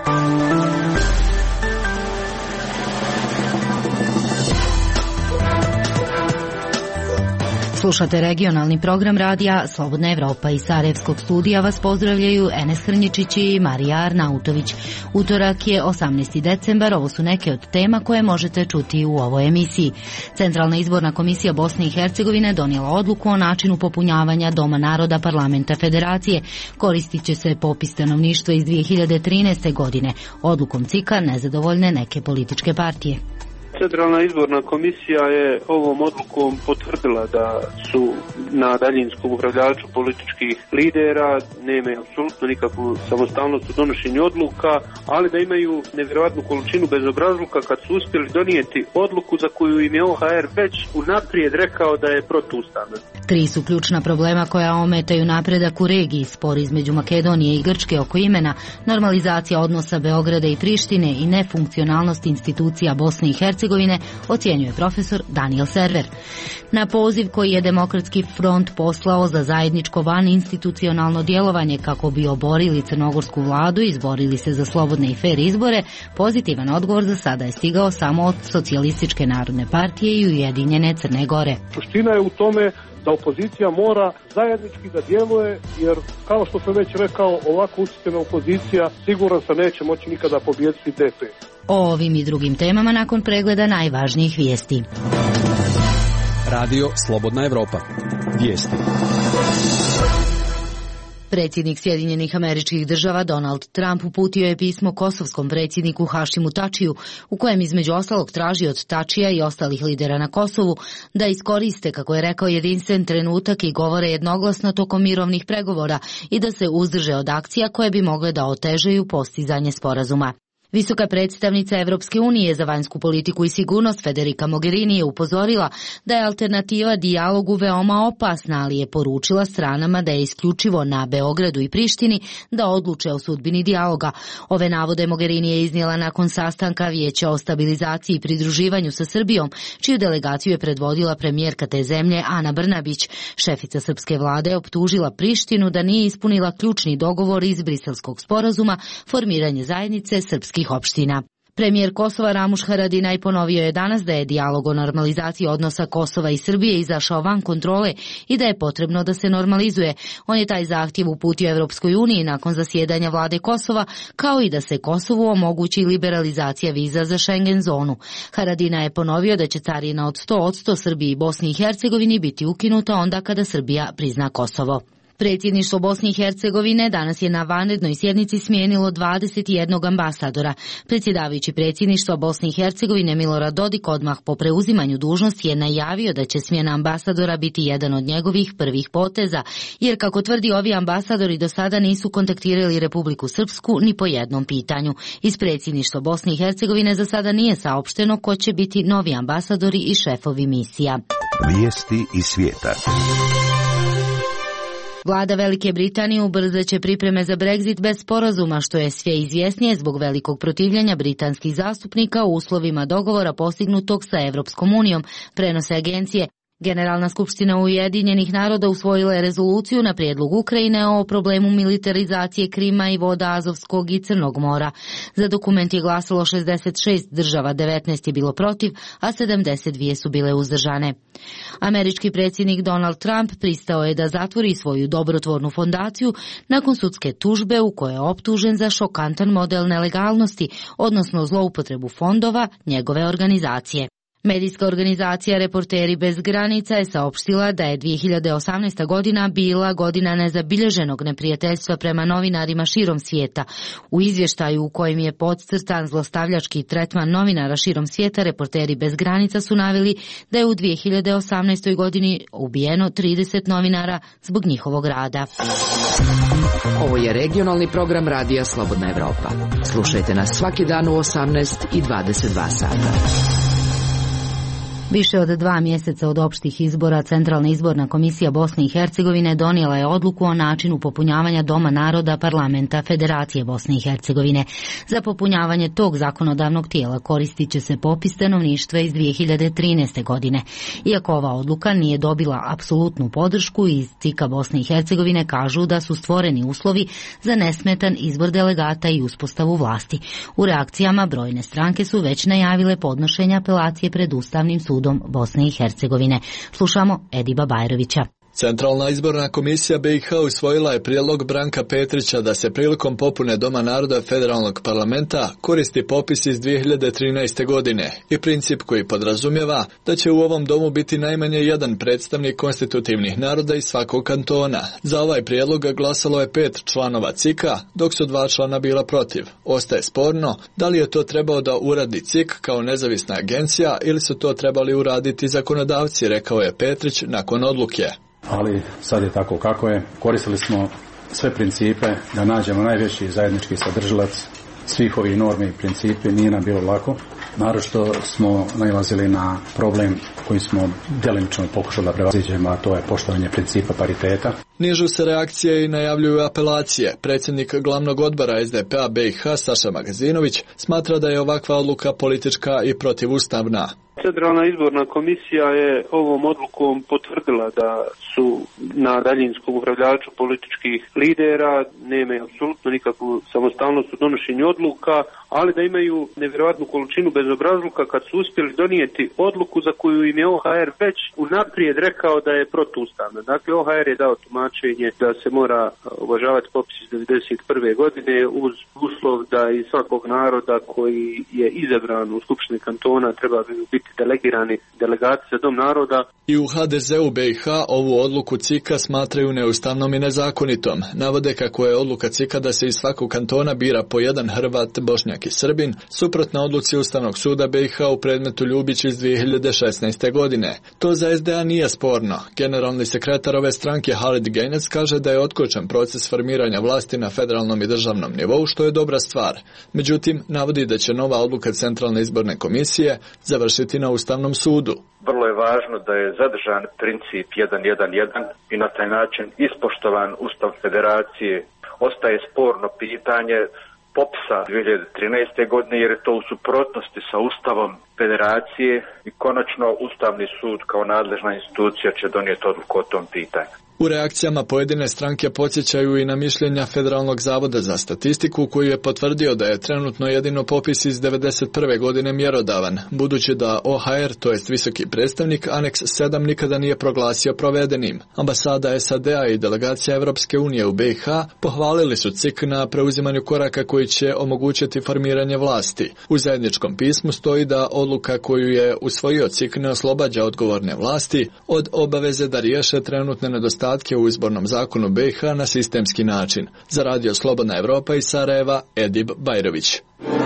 Slušate regionalni program radija Slobodna Evropa. Iz Sarajevskog studija vas pozdravljaju Enes Hrnječić i Marija Arnautović. Utorak je 18. decembar, ovo su neke od tema koje možete čuti u ovoj emisiji. Centralna izborna komisija Bosne i Hercegovine donijela odluku o načinu popunjavanja Doma naroda Parlamenta Federacije. Koristit će se popis stanovništva iz 2013. godine. Odlukom CIK-a nezadovoljne neke političke partije. Centralna izborna komisija je ovom odlukom potvrdila da su na daljinskom upravljaču političkih lidera, nemaju apsolutno nikakvu samostalnost u donošenju odluka, ali da imaju nevjerojatnu količinu bezobrazluka kad su uspjeli donijeti odluku za koju im je OHR već unaprijed rekao da je protuustavna. Tri su ključna problema koja ometaju napredak u regiji: spor između Makedonije i Grčke oko imena, normalizacija odnosa Beograda i Prištine i nefunkcionalnost institucija Bosne i Hercegovine, ocjenjuje profesor Daniel Server. Na poziv koji je Demokratski front poslao za zajedničko vaninstitucionalno djelovanje kako bi oborili crnogorsku vladu i izborili se za slobodne i fer izbore, pozitivan odgovor za sada je stigao samo od Socijalističke narodne partije i Ujedinjene Crne Gore. Suština je u tome da opozicija mora zajednički da djeluje, jer kao što sam već rekao, ovako usitnjena opozicija siguran sam neće moći nikada pobijediti DP. O ovim i drugim temama nakon pregleda najvažnijih vijesti. Radio Slobodna Evropa. Vijesti. Predsjednik Sjedinjenih Američkih Država Donald Trump uputio je pismo kosovskom predsjedniku Hašimu Tačiju, u kojem između ostalog traži od Tačija i ostalih lidera na Kosovu da iskoriste, kako je rekao, jedinstven trenutak i govore jednoglasno tokom mirovnih pregovora i da se uzdrže od akcija koje bi mogle da otežaju postizanje sporazuma. Visoka predstavnica Evropske unije za vanjsku politiku i sigurnost Federica Mogherini je upozorila da je alternativa dijalogu veoma opasna, ali je poručila stranama da je isključivo na Beogradu i Prištini da odluče o sudbini dijaloga. Ove navode Mogherini je iznijela nakon sastanka Vijeća o stabilizaciji i pridruživanju sa Srbijom, čiju delegaciju je predvodila premijerka te zemlje Ana Brnabić. Šefica srpske vlade optužila Prištinu da nije ispunila ključni dogovor iz Briselskog sporazuma, formiranje zajednice srpskih opština. Premijer Kosova Ramuš Haradinaj ponovio je danas da je dijalog o normalizaciji odnosa Kosova i Srbije izašao van kontrole i da je potrebno da se normalizuje. On je taj zahtjev uputio Evropskoj uniji nakon zasjedanja vlade Kosova, kao i da se Kosovu omogući liberalizacija viza za Schengen zonu. Haradinaj je ponovio da će carina od 100% Srbiji i Bosni i Hercegovini biti ukinuta onda kada Srbija prizna Kosovo. Predsjedništvo Bosne i Hercegovine danas je na vanrednoj sjednici smijenilo 21 ambasadora. Predsjedavajući predsjedništva Bosne i Hercegovine Milorad Dodik odmah po preuzimanju dužnosti je najavio da će smjena ambasadora biti jedan od njegovih prvih poteza, jer kako tvrdi ovi ambasadori do sada nisu kontaktirali Republiku Srpsku ni po jednom pitanju. Iz predsjedništva Bosne i Hercegovine za sada nije saopšteno ko će biti novi ambasadori i šefovi misija. Vijesti iz svijeta. Vlada Velike Britanije ubrzaće pripreme za Brexit bez sporazuma, što je sve izvjesnije zbog velikog protivljenja britanskih zastupnika u uslovima dogovora postignutog sa Evropskom unijom, prenose agencije. Generalna skupština Ujedinjenih naroda usvojila je rezoluciju na prijedlog Ukrajine o problemu militarizacije Krima i voda Azovskog i Crnog mora. Za dokument je glasalo 66 država, 19 je bilo protiv, a 72 su bile uzdržane. Američki predsjednik Donald Trump pristao je da zatvori svoju dobrotvornu fondaciju nakon sudske tužbe u kojoj je optužen za šokantan model nelegalnosti, odnosno zloupotrebu fondova njegove organizacije. Medijska organizacija Reporteri bez granica je saopštila da je 2018. godina bila godina nezabilježenog neprijateljstva prema novinarima širom svijeta. U izvještaju u kojem je podcrtan zlostavljački tretman novinara širom svijeta, Reporteri bez granica su naveli da je u 2018. godini ubijeno 30 novinara zbog njihovog rada. Ovo je regionalni program Radija Slobodna Evropa. Slušajte nas svaki dan u 18 i 22 sata. Više od 2 mjeseca od opštih izbora Centralna izborna komisija Bosne i Hercegovine donijela je odluku o načinu popunjavanja Doma naroda Parlamenta Federacije Bosne i Hercegovine. Za popunjavanje tog zakonodavnog tijela koristit će se popis stanovništva iz 2013. godine. Iako ova odluka nije dobila apsolutnu podršku, iz CIK-a Bosne i Hercegovine kažu da su stvoreni uslovi za nesmetan izbor delegata i uspostavu vlasti. U reakcijama brojne stranke su već najavile podnošenje apelacije pred Ustavnim sudom Bosne i Hercegovine. Slušamo Ediba Bajrovića. Centralna izborna komisija BiH usvojila je prijedlog Branka Petrića da se prilikom popune Doma naroda Federalnog parlamenta koristi popis iz 2013. godine i princip koji podrazumijeva da će u ovom domu biti najmanje jedan predstavnik konstitutivnih naroda iz svakog kantona. Za ovaj prijedlog glasalo je 5 članova CIK-a, dok su 2 člana bila protiv. Ostaje sporno da li je to trebao da uradi CIK kao nezavisna agencija ili su to trebali uraditi zakonodavci, rekao je Petrić nakon odluke. Ali sad je tako kako je. Koristili smo sve principe da nađemo najveći zajednički sadržilac svih ovih normi i principi. Nije nam bilo lako. Naročito smo nailazili na problem koji smo delimično pokušali da prevaziđemo, a to je poštovanje principa pariteta. Nižu se reakcije i najavljuju apelacije. Predsjednik glavnog odbora SDP-a BiH Saša Magazinović smatra da je ovakva odluka politička i protivustavna. Centralna izborna komisija je ovom odlukom potvrdila da su na daljinskom upravljaču političkih lidera, nemaju apsolutno nikakvu samostalnost u donošenju odluka, ali da imaju nevjerojatnu količinu bezobrazluka kad su uspjeli donijeti odluku za koju im je OHR već unaprijed rekao da je protuustavna. Dakle, OHR je dao tumačenje da se mora uvažavati popis iz 1991. godine uz uslov da iz svakog naroda koji je izabran u Skupštini kantona treba biti delegirani delegati za Dom naroda. I u HDZ-u BiH ovu odluku CIK-a smatraju neustavnom i nezakonitom. Navode kako je odluka CIK-a da se iz svakog kantona bira po jedan Hrvat, Bošnjak i Srbin, suprotna odluci Ustavnog suda BiH u predmetu Ljubić iz 2016. godine. To za SDA nije sporno. Generalni sekretar ove stranke Halid Genec kaže da je otkočen proces formiranja vlasti na federalnom i državnom nivou, što je dobra stvar. Međutim, navodi da će nova odluka Centralne izborne komisije završiti na Ustavnom sudu. Vrlo je važno da je zadržan princip 1-1-1 i na taj način ispoštovan Ustav Federacije. Ostaje sporno pitanje popisa 2013. godine jer je to u suprotnosti sa Ustavom Federacije i konačno Ustavni sud kao nadležna institucija će donijeti odluku o tom pitanju. U reakcijama pojedine stranke podsjećaju i na mišljenja Federalnog zavoda za statistiku koji je potvrdio da je trenutno jedino popis iz 1991. godine mjerodavan, budući da OHR, to jest visoki predstavnik, aneks 7 nikada nije proglasio provedenim. Ambasada SAD-a i delegacija Evropske unije u BiH pohvalili su CIK na preuzimanju koraka koji će omogućiti formiranje vlasti. U zajedničkom pismu stoji da odluka koju je usvojio CIK ne oslobađa odgovorne vlasti od obaveze da riješe trenutne nedostatke u izbornom zakonu BiH na sistemski način. Za Radio Slobodna Evropa iz Sarajeva, Edib Bajrović.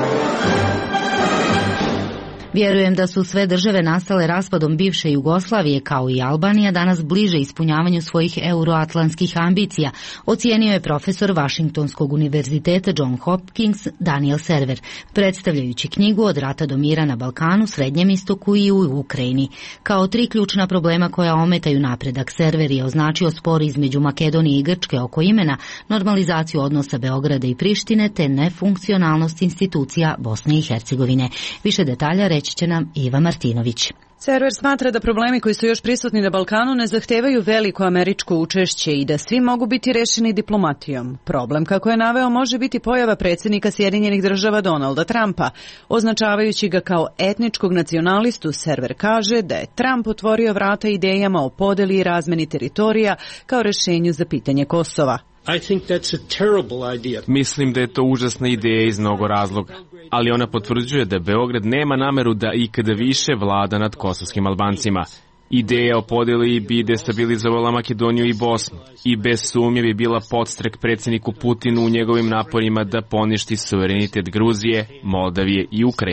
Vjerujem da su sve države nastale raspadom bivše Jugoslavije, kao i Albanija, danas bliže ispunjavanju svojih euroatlantskih ambicija, ocijenio je profesor Vašingtonskog univerziteta John Hopkins Daniel Server, predstavljajući knjigu Od rata do mira na Balkanu, Srednjem istoku i u Ukrajini. Kao 3 ključna problema koja ometaju napredak, Server je označio spor između Makedonije i Grčke oko imena, normalizaciju odnosa Beograda i Prištine, te nefunkcionalnost institucija Bosne i Hercegovine. Više detalja reći će nam Iva Martinović. Server smatra da problemi koji su još prisutni na Balkanu ne zahtevaju veliko američko učešće i da svi mogu biti rešeni diplomatijom. Problem, kako je naveo, može biti pojava predsjednika Sjedinjenih država Donalda Trumpa. Označavajući ga kao etničkog nacionalistu, Server kaže da je Trump otvorio vrata idejama o podeli i razmeni teritorija kao rešenju za pitanje Kosova. Mislim da je to užasna ideja iz mnogo razloga, ali ona potvrđuje da Beograd nema nameru da ikada više vlada nad kosovskim Albancima. Ideja o podjeli bi destabilizovala Makedoniju i Bosnu i bez sumnje bi bila podstrek predsjedniku Putinu u njegovim naporima da poništi suverenitet Gruzije, Moldavije i Ukrajine.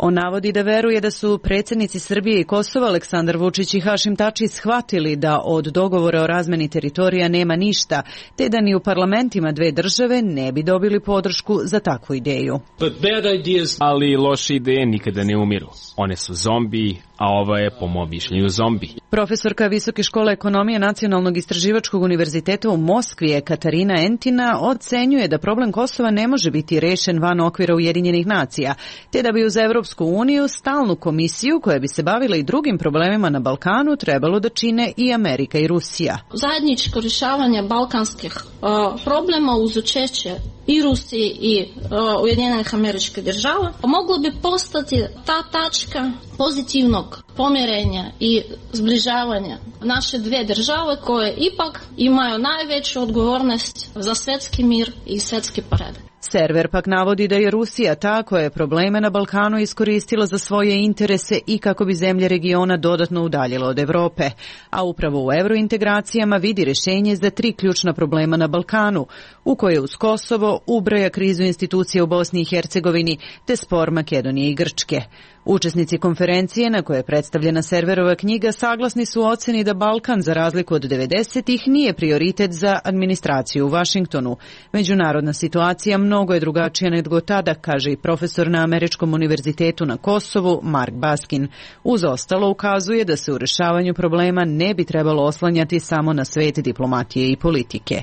On navodi da veruje da su predsjednici Srbije i Kosova Aleksandar Vučić i Hašim Tači shvatili da od dogovora o razmeni teritorija nema ništa, te da ni u parlamentima dve države ne bi dobili podršku za takvu ideju. Ali loše ideje nikada ne umiru. One su zombi, a ova je po mom mišljenju zombi. Profesorka Visoke škole ekonomije Nacionalnog istraživačkog univerziteta u Moskvi Katarina Entina ocenjuje da problem Kosova ne može biti rešen van okvira Ujedinjenih nacija, te da bi uz Evropsku uniju stalnu komisiju koja bi se bavila i drugim problemima na Balkanu trebalo da čine i Amerika i Rusija. Zajedničko rješavanje balkanskih problema uz učešće i Rusije i Ujedinjenih Američkih Država moglo bi postati ta tačka pozitivnog pomirenja i zbližavanja naše dve države koje ipak imaju najveću odgovornost za svjetski mir i svjetski poredak. Server pak navodi da je Rusija ta koja je probleme na Balkanu iskoristila za svoje interese i kako bi zemlje regiona dodatno udaljila od Evrope, a upravo u eurointegracijama vidi rješenje za 3 ključna problema na Balkanu, u koje uz Kosovo ubraja krizu institucija u Bosni i Hercegovini te spor Makedonije i Grčke. Učesnici konferencije na kojoj je predstavljena Serverova knjiga saglasni su u oceni da Balkan, za razliku od 90-ih, nije prioritet za administraciju u Vašingtonu. Međunarodna situacija mnogo je drugačija nego tada, kaže i profesor na Američkom univerzitetu na Kosovu Mark Baskin. Uz ostalo ukazuje da se u rješavanju problema ne bi trebalo oslanjati samo na svet diplomatije i politike.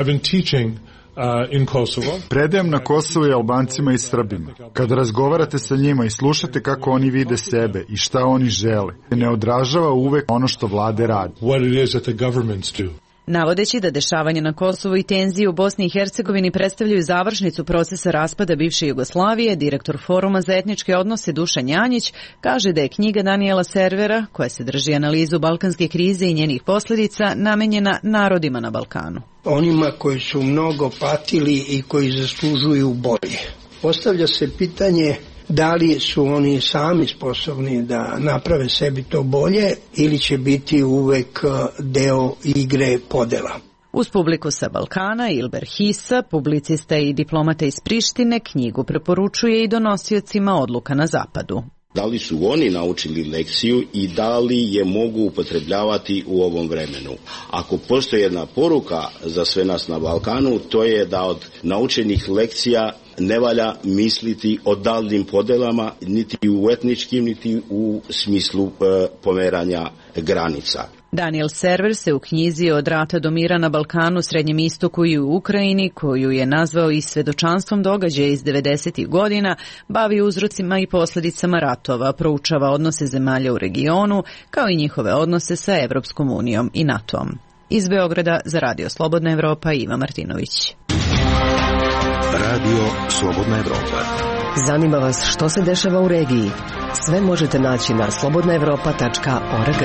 Predajem na Kosovo i Albancima i Srbima. Kada razgovarate sa njima i slušate kako oni vide sebe i šta oni žele, ne odražava uvek ono što vlade rade. Navodeći da dešavanje na Kosovu i tenzije u Bosni i Hercegovini predstavljaju završnicu procesa raspada bivše Jugoslavije, direktor Foruma za etničke odnose Dušan Janjić kaže da je knjiga Daniela Servera, koja se drži analizu balkanske krize i njenih posljedica, namenjena narodima na Balkanu. Onima koji su mnogo patili i koji zaslužuju bolje. Postavlja se pitanje da li su oni sami sposobni da naprave sebi to bolje ili će biti uvek deo igre podela. Uz publiku sa Balkana, Ilber Hisa, publicista i diplomata iz Prištine, knjigu preporučuje i donosiocima odluka na zapadu. Da li su oni naučili lekciju i da li je mogu upotrebljavati u ovom vremenu? Ako postoji jedna poruka za sve nas na Balkanu, to je da od naučenih lekcija ne valja misliti o daljnim podelama, niti u etničkim, niti u smislu pomeranja granica. Daniel Server se u knjizi Od rata do mira na Balkanu, Srednjem istoku i u Ukrajini, koju je nazvao i svedočanstvom događaja iz 90. godina, bavi uzrocima i posljedicama ratova, proučava odnose zemalja u regionu, kao i njihove odnose sa Evropskom unijom i NATO-om. Iz Beograda za Radio Slobodna Evropa, Iva Martinović. Radio Slobodna Evropa. Zanima vas što se dešava u regiji? Sve možete naći na slobodnaevropa.org.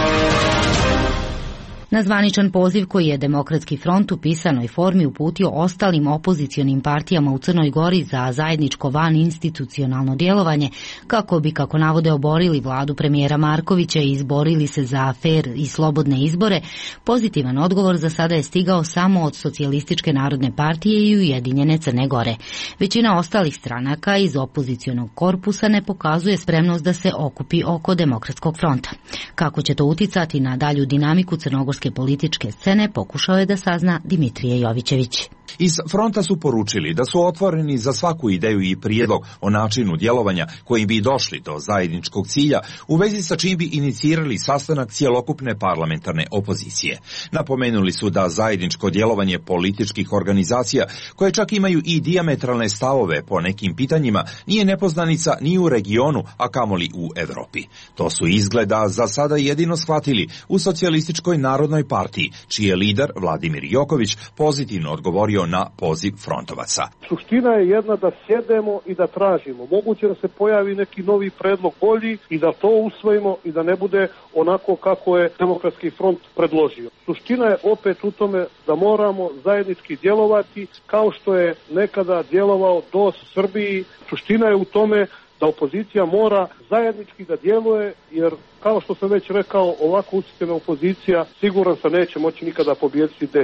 Na zvaničan poziv koji je Demokratski front u pisanoj formi uputio ostalim opozicionim partijama u Crnoj Gori za zajedničko vaninstitucionalno djelovanje, kako bi, kako navode, oborili vladu premijera Markovića i izborili se za fer i slobodne izbore, pozitivan odgovor za sada je stigao samo od Socijalističke narodne partije i Ujedinjene Crne Gore. Većina ostalih stranaka iz opozicionog korpusa ne pokazuje spremnost da se okupi oko Demokratskog fronta. Kako će to uticati na dalju dinamiku crnogorske političke scene, pokušao je da sazna Dimitrije Jovićević. Iz fronta su poručili da su otvoreni za svaku ideju i prijedlog o načinu djelovanja kojim bi došli do zajedničkog cilja, u vezi sa čim bi inicirali sastanak cjelokupne parlamentarne opozicije. Napomenuli su da zajedničko djelovanje političkih organizacija, koje čak imaju i dijametralne stavove po nekim pitanjima, nije nepoznanica ni u regionu, a kamoli u Evropi. To su izgleda za sada jedino shvatili u Socijalističkoj narodnoj partiji, čiji je lider Vladimir Joković pozitivno odgovorio na poziv frontovaca. Suština je jedna, da sjedemo i da tražimo. Moguće da se pojavi neki novi predlog bolji i da to usvojimo i da ne bude onako kako je Demokratski front predložio. Suština je opet u tome da moramo zajednički djelovati kao što je nekada djelovao DOS Srbiji. Suština je u tome da opozicija mora zajednički da djeluje, jer kao što sam već rekao, ovako usitnjena opozicija siguran sam neće moći nikada pobijediti DPS.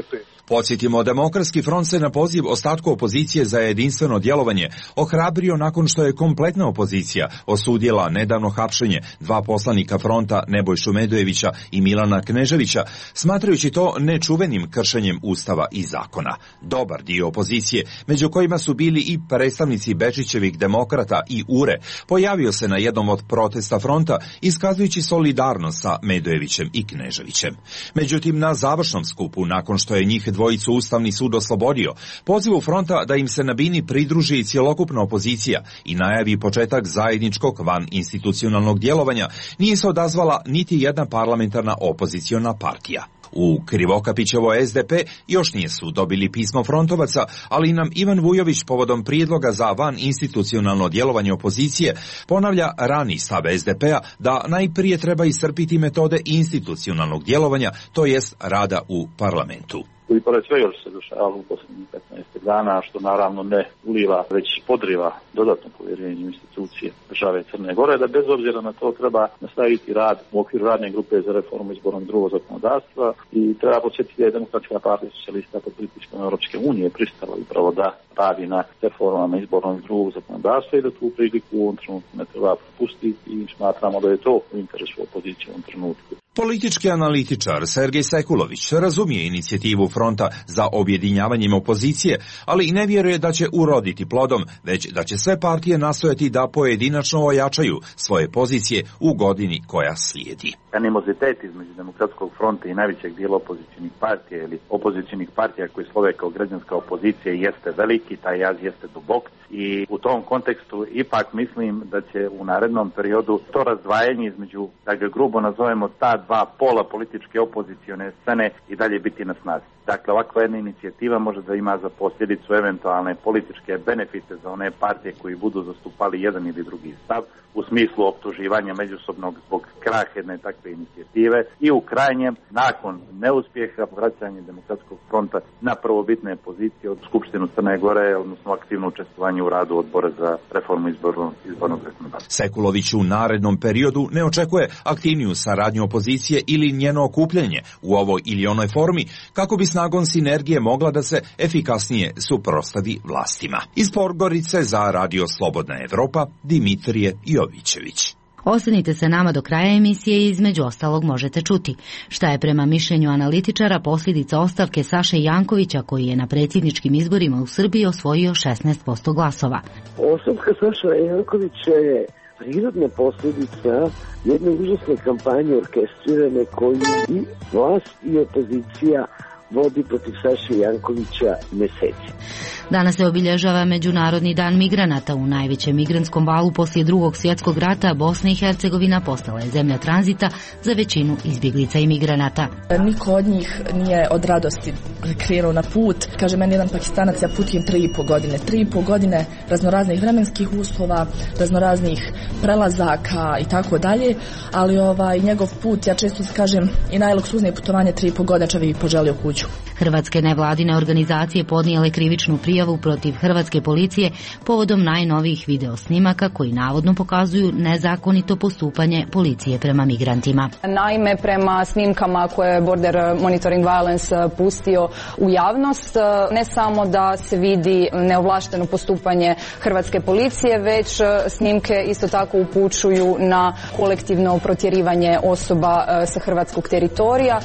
Podsjetimo, Demokratski front se na poziv ostatku opozicije za jedinstveno djelovanje ohrabrio nakon što je kompletna opozicija osudila nedavno hapšenje 2 poslanika fronta Nebojšu Medojevića i Milana Kneževića, smatrajući to nečuvenim kršenjem Ustava i zakona. Dobar dio opozicije, među kojima su bili i predstavnici Bečićevih demokrata i URE, pojavio se na jednom od protesta fronta iskazujući solidarnost sa Medojevićem i Kneževićem. Međutim, na završnom skupu, nakon što je njih dvojicu Ustavni sud oslobodio, pozivu fronta da im se na bini pridruži i cjelokupna opozicija i najavi početak zajedničkog van institucionalnog djelovanja, nije se odazvala niti jedna parlamentarna opoziciona partija. U Krivokapićevo SDP još nisu dobili pismo frontovaca, ali nam Ivan Vujović povodom prijedloga za van institucionalno djelovanje opozicije ponavlja rani stav SDP-a da najprije treba iscrpiti metode institucionalnog djelovanja, to jest rada u parlamentu. I pored svega što se dešavalo u posljednjih 15 dana, što naravno ne uliva, već podriva dodatno povjerenje u institucije države Crne Gore, da bez obzira na to treba nastaviti rad u okviru radne grupe za reformu izbornog drugog zakonodavstva i treba podsjetiti da je Demokratska partija socijalista pod pritiskom Europske unije pristala upravo da radi na reformama izbornog drugog zakonodavstva i da tu priliku u ovom trenutku ne treba propustiti i smatramo da je to u interesu opozicije u ovom trenutku. Politički analitičar Sergej Sekulović razumije inicijativu fronta za objedinjavanjem opozicije, ali ne vjeruje da će uroditi plodom, već da će sve partije nastojati da pojedinačno ojačaju svoje pozicije u godini koja slijedi. Animozitet između Demokratskog fronta i najvećeg dijela opozicijnih partija ili opozicijnih partija koji slove kao građanska opozicija jeste veliki, taj jaz jeste dubok i u tom kontekstu ipak mislim da će u narednom periodu to razdvajanje između, da ga grubo nazovemo, ta dva pola političke opozicione scene i dalje biti na snazi. Dakle, ovakva jedna inicijativa može da ima za posljedicu eventualne političke benefite za one partije koji budu zastupali jedan ili drugi stav u smislu optuživanja međusobnog zbog kraha jedne takve inicijative i u krajnjem, nakon neuspjeha, vraćanje Demokratskog fronta na prvobitne pozicije od Skupštinu Crne Gore, odnosno aktivno učestvovanje u radu odbora za reformu izbornog zakonodavstva. Sekulović u narednom periodu ne očekuje aktivniju saradnju opozicije ili njeno okupljanje u ovoj ili onoj formi, kako bi snagom sinergije mogla da se efikasnije suprotstavi vlastima. Iz Podgorice za Radio Slobodna Evropa, Dimitrije Jovićević. Ostanite se nama do kraja emisije i između ostalog možete čuti šta je prema mišljenju analitičara posljedica ostavke Saše Jankovića, koji je na predsjedničkim izborima u Srbiji osvojio 16% glasova. Ostavka Saša Jankovića je prirodna posljedica jedne užasne kampanje orkestrirane koju i vlast i opozicija vodi protiv Saše Jankovića meseci. Danas se obilježava Međunarodni dan migranata. U najvećem migrantskom valu poslije Drugog svjetskog rata Bosna i Hercegovina postala je zemlja tranzita za većinu izbjeglica i migranata. Niko od njih nije od radosti krenuo na put. Kaže meni jedan Pakistanac, ja putujem 3,5 godine. 3,5 godine raznoraznih vremenskih uslova, raznoraznih prelazaka i tako dalje, ali njegov put, ja često kažem, i najluksuznije putovanje 3,5 godine čovjek poželio kuću. Hrvatske nevladine organizacije podnijele krivičnu prijavu protiv hrvatske policije povodom najnovijih videosnimaka koji navodno pokazuju nezakonito postupanje policije prema migrantima. Naime, prema snimkama koje je Border Monitoring Violence pustio u javnost, ne samo da se vidi neovlašteno postupanje hrvatske policije, već snimke isto tako upućuju na kolektivno protjerivanje osoba sa hrvatskog teritorija.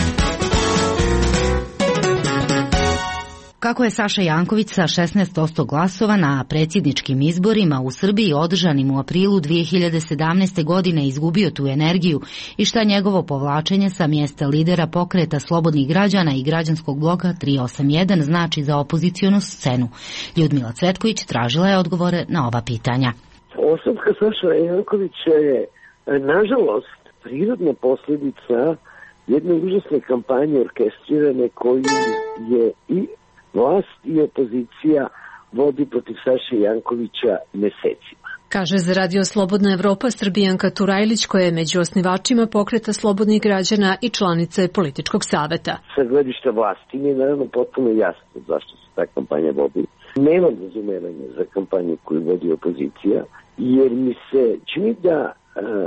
Kako je Saša Janković sa 16% glasova na predsjedničkim izborima u Srbiji održanim u aprilu 2017. godine izgubio tu energiju i šta njegovo povlačenje sa mjesta lidera pokreta slobodnih građana i građanskog bloka 381 znači za opozicionu scenu. Ljudmila Cvetković tražila je odgovore na ova pitanja. Ostavka Saša Jankovića je, nažalost, prirodna posljedica jedne užasne kampanje orkestrirane koju je i vlast i opozicija vodi protiv Saše Jankovića mesecima. Kaže za Radio Slobodna Evropa Srbijanka Turajlić, koja je među osnivačima pokreta slobodnih građana i članice političkog saveta. Sa gledišta vlasti mi je naravno potpuno jasno zašto se ta kampanja vodi. Nemam razumevanja za kampanju koju vodi opozicija, jer mi se čini da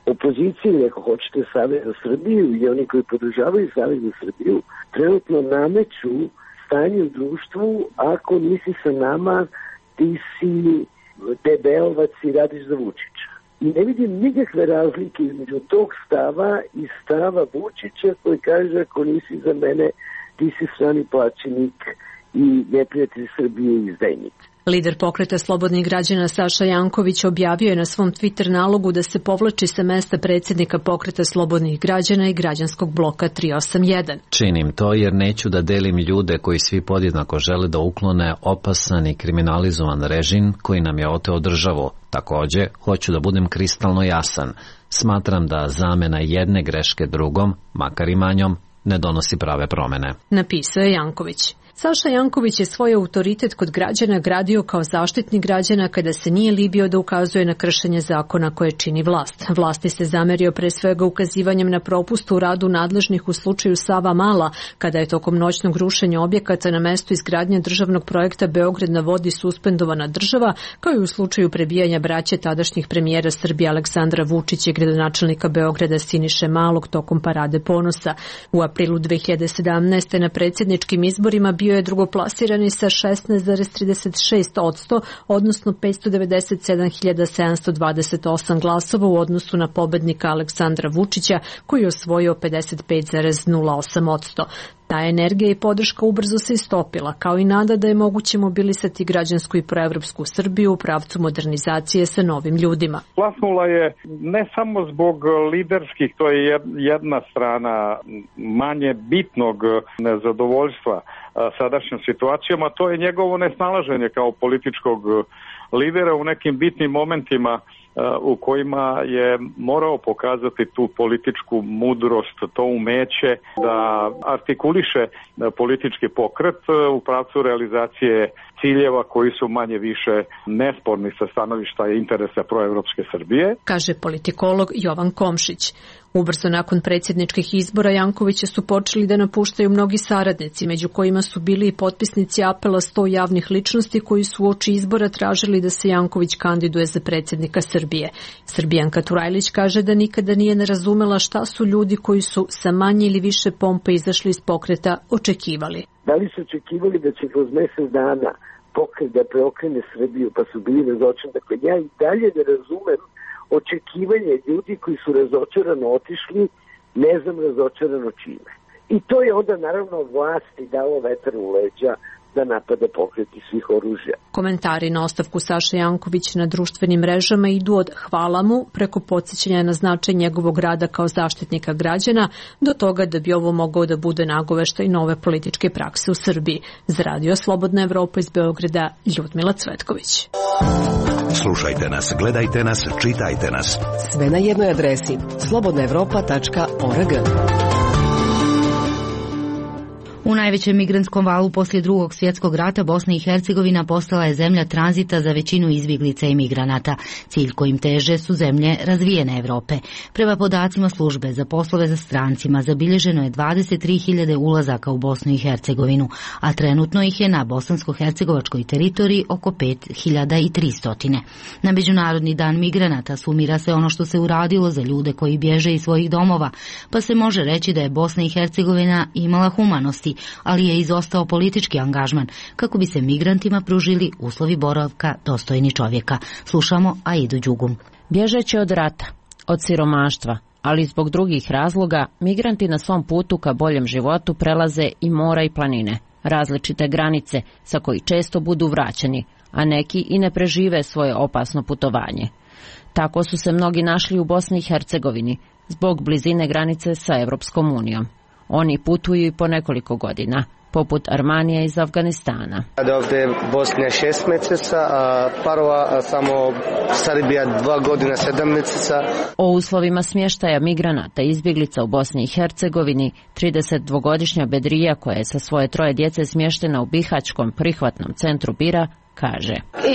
opozicija ili ako hoćete Savez za Srbiju i oni koji podržavaju Savez za Srbiju trenutno nameću stanje u društvu, ako nisi sa nama, ti si debelovac i radiš za Vučića. I ne vidim nikakve razlike između tog stava i stava Vučića koji kaže ako nisi za mene, ti si strani plaćenik i neprijatelj Srbije i izdajnik. Lider pokreta slobodnih građana Saša Janković objavio je na svom Twitter nalogu da se povlači sa mesta predsjednika pokreta slobodnih građana i građanskog bloka 381. Činim to jer neću da delim ljude koji svi podjednako žele da uklone opasan i kriminalizovan režim koji nam je oteo državu. Takođe, hoću da budem kristalno jasan. Smatram da zamena jedne greške drugom, makar i manjom, ne donosi prave promene. Napisao je Janković. Saša Janković je svoj autoritet kod građana gradio kao zaštitnik građana kada se nije libio da ukazuje na kršenje zakona koje čini vlast. Vlasti se zamerio pre svega ukazivanjem na propust u radu nadležnih u slučaju Sava Mala, kada je tokom noćnog rušenja objekata na mestu izgradnje državnog projekta Beograd na vodi suspendovana država, kao i u slučaju prebijanja braće tadašnjih premijera Srbije Aleksandra Vučića i gradonačelnika Beograda Siniše Malog tokom Parade ponosa. U aprilu 2017. na predsjedničkim izborima bio je drugoplasirani sa 16,36%, odnosno 597.728 glasova u odnosu na pobednika Aleksandra Vučića, koji je osvojio 55,08%. Ta energija i podrška ubrzo se istopila, kao i nada da je moguće mobilisati građansku i proevropsku Srbiju u pravcu modernizacije sa novim ljudima. Plasnula je ne samo zbog liderskih, to je jedna strana manje bitnog nezadovoljstva sadašnjom situacijom, a to je njegovo nesnalaženje kao političkog lidera u nekim bitnim momentima u kojima je morao pokazati tu političku mudrost, to umeće da artikuliše politički pokret u pravcu realizacije ciljeva koji su manje više nesporni sa stanovišta interesa proevropske Srbije, kaže politikolog Jovan Komšić. Ubrzo nakon predsjedničkih izbora Jankovića su počeli da napuštaju mnogi saradnici, među kojima su bili i potpisnici apela 100 javnih ličnosti koji su uoči izbora tražili da se Janković kandiduje za predsjednika Srbije. Srbijanka Turajlić kaže da nikada nije ne razumela šta su ljudi koji su sa manje ili više pompe izašli iz pokreta očekivali. Da li su očekivali da će kroz mjesec dana pokret da preokrene Srbiju pa su bili razočarani? Dakle, ja i dalje ne razumem očekivanje ljudi koji su razočarano otišli, ne znam razočarano čime. I to je onda naravno vlasti dalo vetar u leđa da napada pokreti svih oružja. Komentari na ostavku Saše Janković na društvenim mrežama idu od hvala mu preko podsjećanja na značaj njegovog rada kao zaštitnika građana do toga da bi ovo mogao da bude nagoveštaj nove političke prakse u Srbiji. Za Radio Slobodna Evropa iz Beograda, Ljudmila Cvetković. Slušajte nas, gledajte nas, čitajte nas. Sve na jednoj adresi slobodnaevropa.org. U najvećem migrantskom valu poslije Drugog svjetskog rata Bosna i Hercegovina postala je zemlja tranzita za većinu izbjeglica i migranata. Cilj kojim teže su zemlje razvijene Evrope. Prema podacima službe za poslove za strancima zabilježeno je 23.000 ulazaka u Bosnu i Hercegovinu, a trenutno ih je na bosansko-hercegovačkoj teritoriji oko 5.300. Na Međunarodni dan migranata sumira se ono što se uradilo za ljude koji bježe iz svojih domova, pa se može reći da je Bosna i Hercegovina imala humanosti, ali je izostao politički angažman kako bi se migrantima pružili uslovi boravka dostojni čovjeka. Slušamo Aidu Đugum. Bježeći od rata, od siromaštva, ali zbog drugih razloga, migranti na svom putu ka boljem životu prelaze i mora i planine, različite granice sa koji često budu vraćani, a neki i ne prežive svoje opasno putovanje. Tako su se mnogi našli u Bosni i Hercegovini zbog blizine granice sa Evropskom unijom. Oni putuju i po nekoliko godina, poput Armanija iz Afganistana. Ovdje Bosnija 6 mjeseca, a parova samo Srbija 2 godine 7 mjeseca. O uslovima smještaja migranata i izbjeglica u Bosni i Hercegovini 32-godišnja Bedrija, koja je sa svoje 3 djece smještena u Bihaćkom prihvatnom centru Bira, kaže.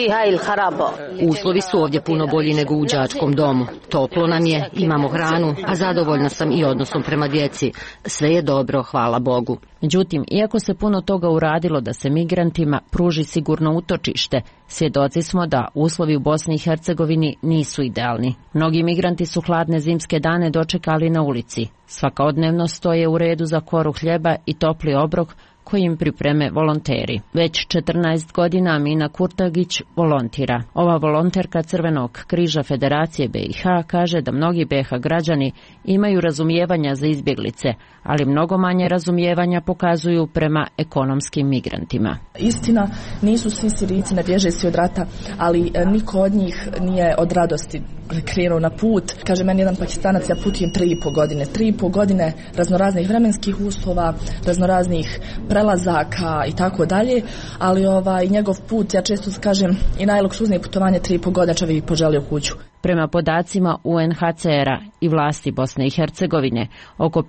Uslovi su ovdje puno bolji nego u đačkom domu. Toplo nam je, imamo hranu, a zadovoljna sam i odnosom prema djeci. Sve je dobro, hvala Bogu. Međutim, iako se puno toga uradilo da se migrantima pruži sigurno utočište, svjedoci smo da uslovi u Bosni i Hercegovini nisu idealni. Mnogi migranti su hladne zimske dane dočekali na ulici. Svakodnevno stoje u redu za koru hljeba i topli obrok koji im pripreme volonteri. Već 14 godina Amina Kurtagić volontira. Ova volonterka Crvenog križa Federacije BiH kaže da mnogi BiH građani imaju razumijevanja za izbjeglice, ali mnogo manje razumijevanja pokazuju prema ekonomskim migrantima. Istina, nisu svi Sirijci, ne bježe svi od rata, ali niko od njih nije od radosti krenuo na put. Kaže meni jedan Pakistanac, ja putujem 3,5 godine. 3,5 godine raznoraznih vremenskih uslova, raznoraznih prelazaka i tako dalje, ali njegov put, ja često kažem, i najluksuznije putovanje 3,5 godine čovjek poželio kuću. Prema podacima UNHCR-a i vlasti Bosne i Hercegovine, oko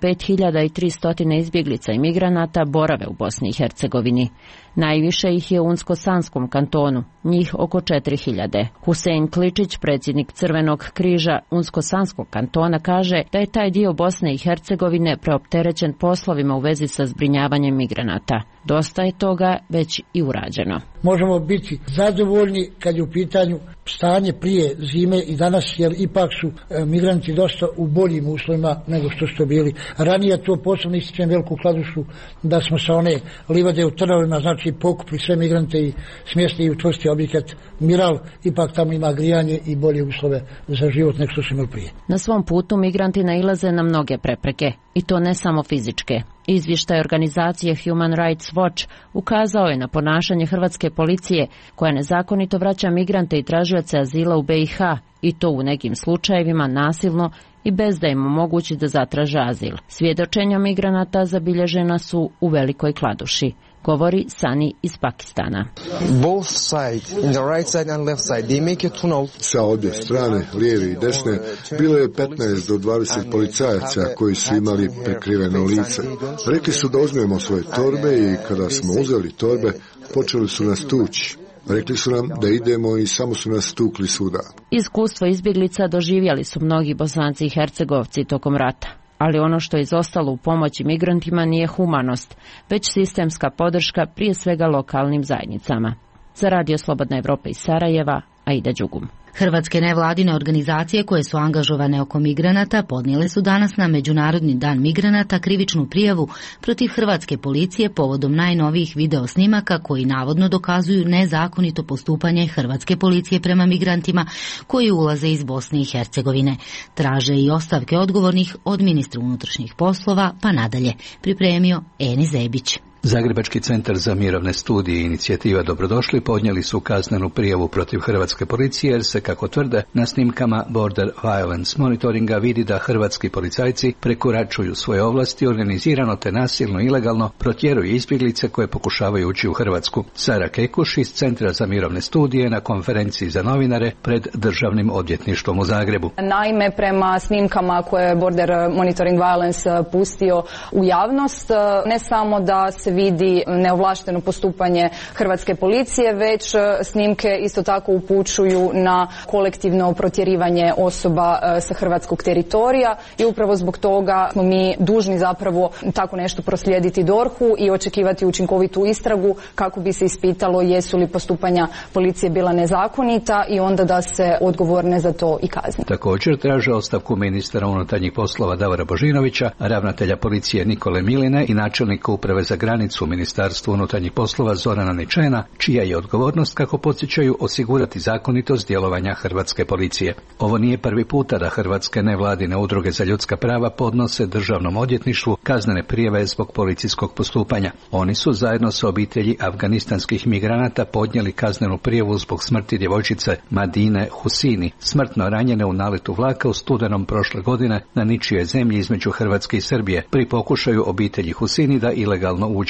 5300 izbjeglica i migranata borave u Bosni i Hercegovini. Najviše ih je u Unsko-Sanskom kantonu, njih oko 4000. Husein Kličić, predsjednik Crvenog križa Unsko-Sanskog kantona, kaže da je taj dio Bosne i Hercegovine preopterećen poslovima u vezi sa zbrinjavanjem migranata. Dosta je toga već i urađeno. Možemo biti zadovoljni kad je u pitanju stanje prije zime i danas, jer ipak su migranti dosta u boljim uslovima nego što su bili ranije. To posebno ističem Veliku Kladušu, da smo sa one livade u Trnovima, znači pokupili sve migrante i smjestili u čvrsti objekat Miral, ipak tamo ima grijanje i bolje uslove za život nego što su imali prije. Na svom putu migranti nailaze na mnoge prepreke, i to ne samo fizičke. Izvještaj organizacije Human Rights Watch ukazao je na ponašanje hrvatske policije koja nezakonito vraća migrante i tražioce azila u BiH, i to u nekim slučajevima nasilno i bez da im omogući da zatraže azil. Svjedočenja migranata zabilježena su u Velikoj Kladuši, govori Sani iz Pakistana. Sa obje strane, lijeve i desne, bilo je 15 do 20 policajaca koji su imali prekriveno lice. Rekli su da uzmemo svoje torbe i kada smo uzeli torbe, počeli su nas tući. Rekli su nam da idemo i samo su nas tukli svuda. Iskustvo izbjeglica doživjeli su mnogi Bosanci i Hercegovci tokom rata. Ali ono što je izostalo u pomoći migrantima nije humanost, već sistemska podrška prije svega lokalnim zajednicama. Za Radio Slobodna Evropa iz Sarajeva, Aida Đugum. Hrvatske nevladine organizacije koje su angažovane oko migranata podnijele su danas na Međunarodni dan migranata krivičnu prijavu protiv hrvatske policije povodom najnovijih video snimaka koji navodno dokazuju nezakonito postupanje hrvatske policije prema migrantima koji ulaze iz Bosne i Hercegovine. Traže i ostavke odgovornih od ministra unutrašnjih poslova pa nadalje, pripremio Eni Zebić. Zagrebački centar za mirovne studije i inicijativa Dobrodošli podnijeli su kaznenu prijavu protiv hrvatske policije jer se, kako tvrde, na snimkama Border Violence Monitoringa vidi da hrvatski policajci prekoračuju svoje ovlasti, organizirano te nasilno i ilegalno protjeruju izbjeglice koje pokušavaju ući u Hrvatsku. Sara Kekuš iz Centra za mirovne studije na konferenciji za novinare pred Državnim odvjetništvom u Zagrebu. Naime, prema snimkama koje je Border Monitoring Violence pustio u javnost, ne samo da se vidi neovlašteno postupanje hrvatske policije, već snimke isto tako upućuju na kolektivno protjerivanje osoba sa hrvatskog teritorija i upravo zbog toga smo mi dužni zapravo tako nešto proslijediti DORH-u i očekivati učinkovitu istragu kako bi se ispitalo jesu li postupanja policije bila nezakonita i onda da se odgovorne za to i kazni. Također traže ostavku ministra unutarnjih poslova Davora Božinovića, ravnatelja policije Nikole Miline i načelnika uprave za granicu u Ministarstvu unutarnjih poslova Zorana Ničena, čija je odgovornost, kako podsjećaju, osigurati zakonitost djelovanja hrvatske policije. Ovo nije prvi puta da hrvatske nevladine udruge za ljudska prava podnose Državnom odvjetništvu kaznene prijave zbog policijskog postupanja. Oni su zajedno sa obitelji afganistanskih migranata podnijeli kaznenu prijavu zbog smrti djevojčice Madine Husini, smrtno ranjene u naletu vlaka u studenom prošle godine na ničijoj zemlji između Hrvatske i Srbije, pri pokušaju obitelji Husini da ilegalno uđe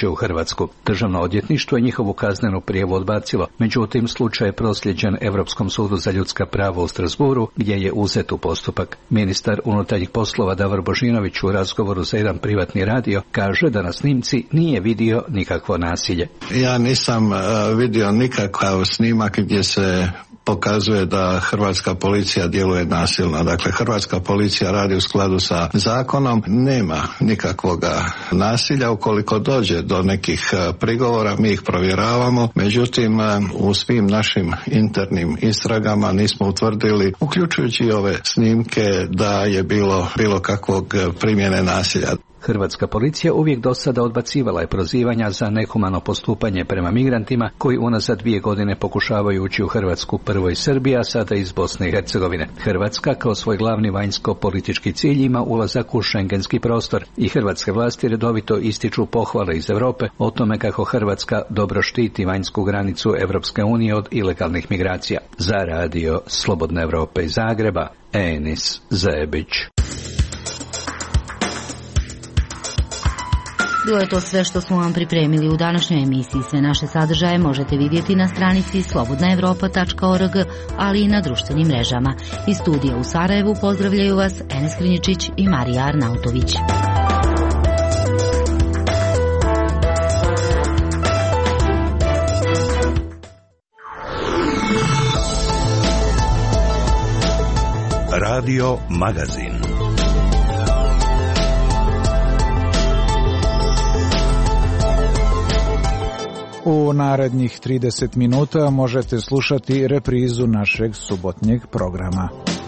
uđe u Hrvatsku. Državno odvjetništvo je njihovu kaznenu prijavu odbacilo, međutim slučaj je prosljeđen Europskom sudu za ljudska prava u Strasburu, gdje je uzet u postupak. Ministar unutarnjih poslova Davor Božinović u razgovoru za jedan privatni radio kaže da na snimci nije vidio nikakvo nasilje. Ja nisam vidio nikakav snimak gdje se pokazuje da hrvatska policija djeluje nasilno. Dakle, hrvatska policija radi u skladu sa zakonom, nema nikakvoga nasilja. Ukoliko dođe do nekih prigovora, mi ih provjeravamo. Međutim, u svim našim internim istragama nismo utvrdili, uključujući i ove snimke, da je bilo kakvog primjene nasilja. Hrvatska policija uvijek do sada odbacivala je prozivanja za nehumano postupanje prema migrantima koji unazad 2 godine pokušavaju ući u Hrvatsku, prvo iz Srbije, a sada iz Bosne i Hercegovine. Hrvatska kao svoj glavni vanjsko-politički cilj ima ulazak u šengenski prostor i hrvatske vlasti redovito ističu pohvale iz Europe o tome kako Hrvatska dobro štiti vanjsku granicu Europske unije od ilegalnih migracija. Za radio Slobodne Europe iz Zagreba, Enis Zebić. Bilo je to sve što smo vam pripremili u današnjoj emisiji. Sve naše sadržaje možete vidjeti na stranici slobodnaevropa.org, ali i na društvenim mrežama. Iz studija u Sarajevu pozdravljaju vas Enes Krinjičić i Marija Arnautović. Radio Magazin. U narednih 30 minuta možete slušati reprizu našeg subotnjeg programa.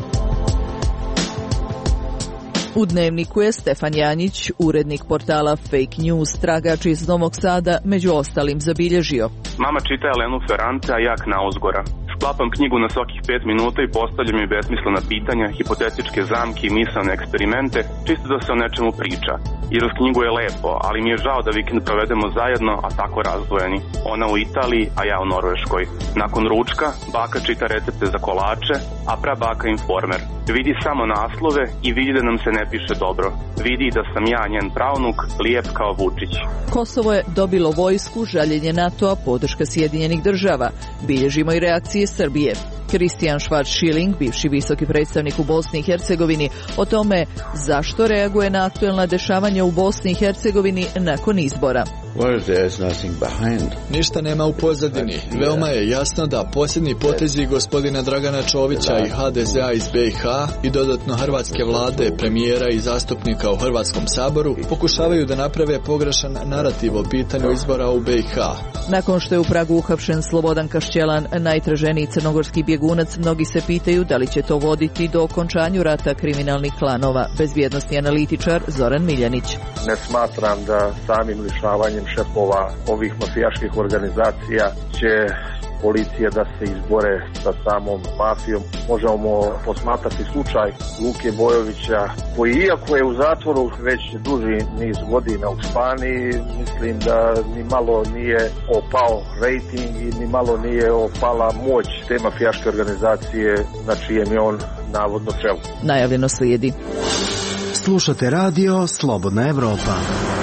U Dnevniku je Stefan Janjić, urednik portala Fake News, tragač iz Novog Sada, među ostalim zabilježio. Mama čita Elenu Ferrante, a ja Knausgora. Sklapam knjigu na svakih 5 minuta i postavljam mi besmislena pitanja, hipotetičke zamke i misaone eksperimente, čisto da se o nečemu priča. Jer uz knjigu je lepo, ali mi je žao da vikend provedemo zajedno, a tako razdvojeni. Ona u Italiji, a ja u Norveškoj. Nakon ručka, baka čita recepte za kolače, a prabaka Informer. Vidi samo naslove i vidi da nam se ne piše dobro. Vidi da sam ja njen pravnuk, lijep kao Vučić. Kosovo je dobilo vojsku, žaljenje NATO-a, podrška Sjedinjenih država. Bilježimo i reakcije Srbije. Kristijan Schwarz-Schilling, bivši visoki predstavnik u Bosni i Hercegovini, o tome zašto reaguje na aktuelna dešavanja u Bosni i Hercegovini nakon izbora. Ništa nema u pozadini. Veoma je jasno da posljednji potezi gospodina Dragana Čovića i HDZ-a iz BiH i dodatno hrvatske vlade, premijera i zastupnika u Hrvatskom saboru pokušavaju da naprave pogrešan narativ o pitanju izbora u BiH. Nakon što je u Pragu uhapšen Slobodan Kašćelan, najtraženiji crnogorski bjegunac, mnogi se pitaju da li će to voditi do okončanju rata kriminalnih klanova. Bezbjednosni analitičar Zoran Miljanić. Ne smatram da samim lišavanjem šefova ovih mafijaških organizacija će policije da se izbore sa samom mafijom. Možemo posmatrati slučaj Luke Bojovića, koji iako je u zatvoru već duži niz godina u Španiji, mislim da ni malo nije opao rating i ni malo nije opala moć te mafijaške organizacije na čijem je on navodno čelu. Najavljeno slijedi. Slušate radio Slobodna Evropa.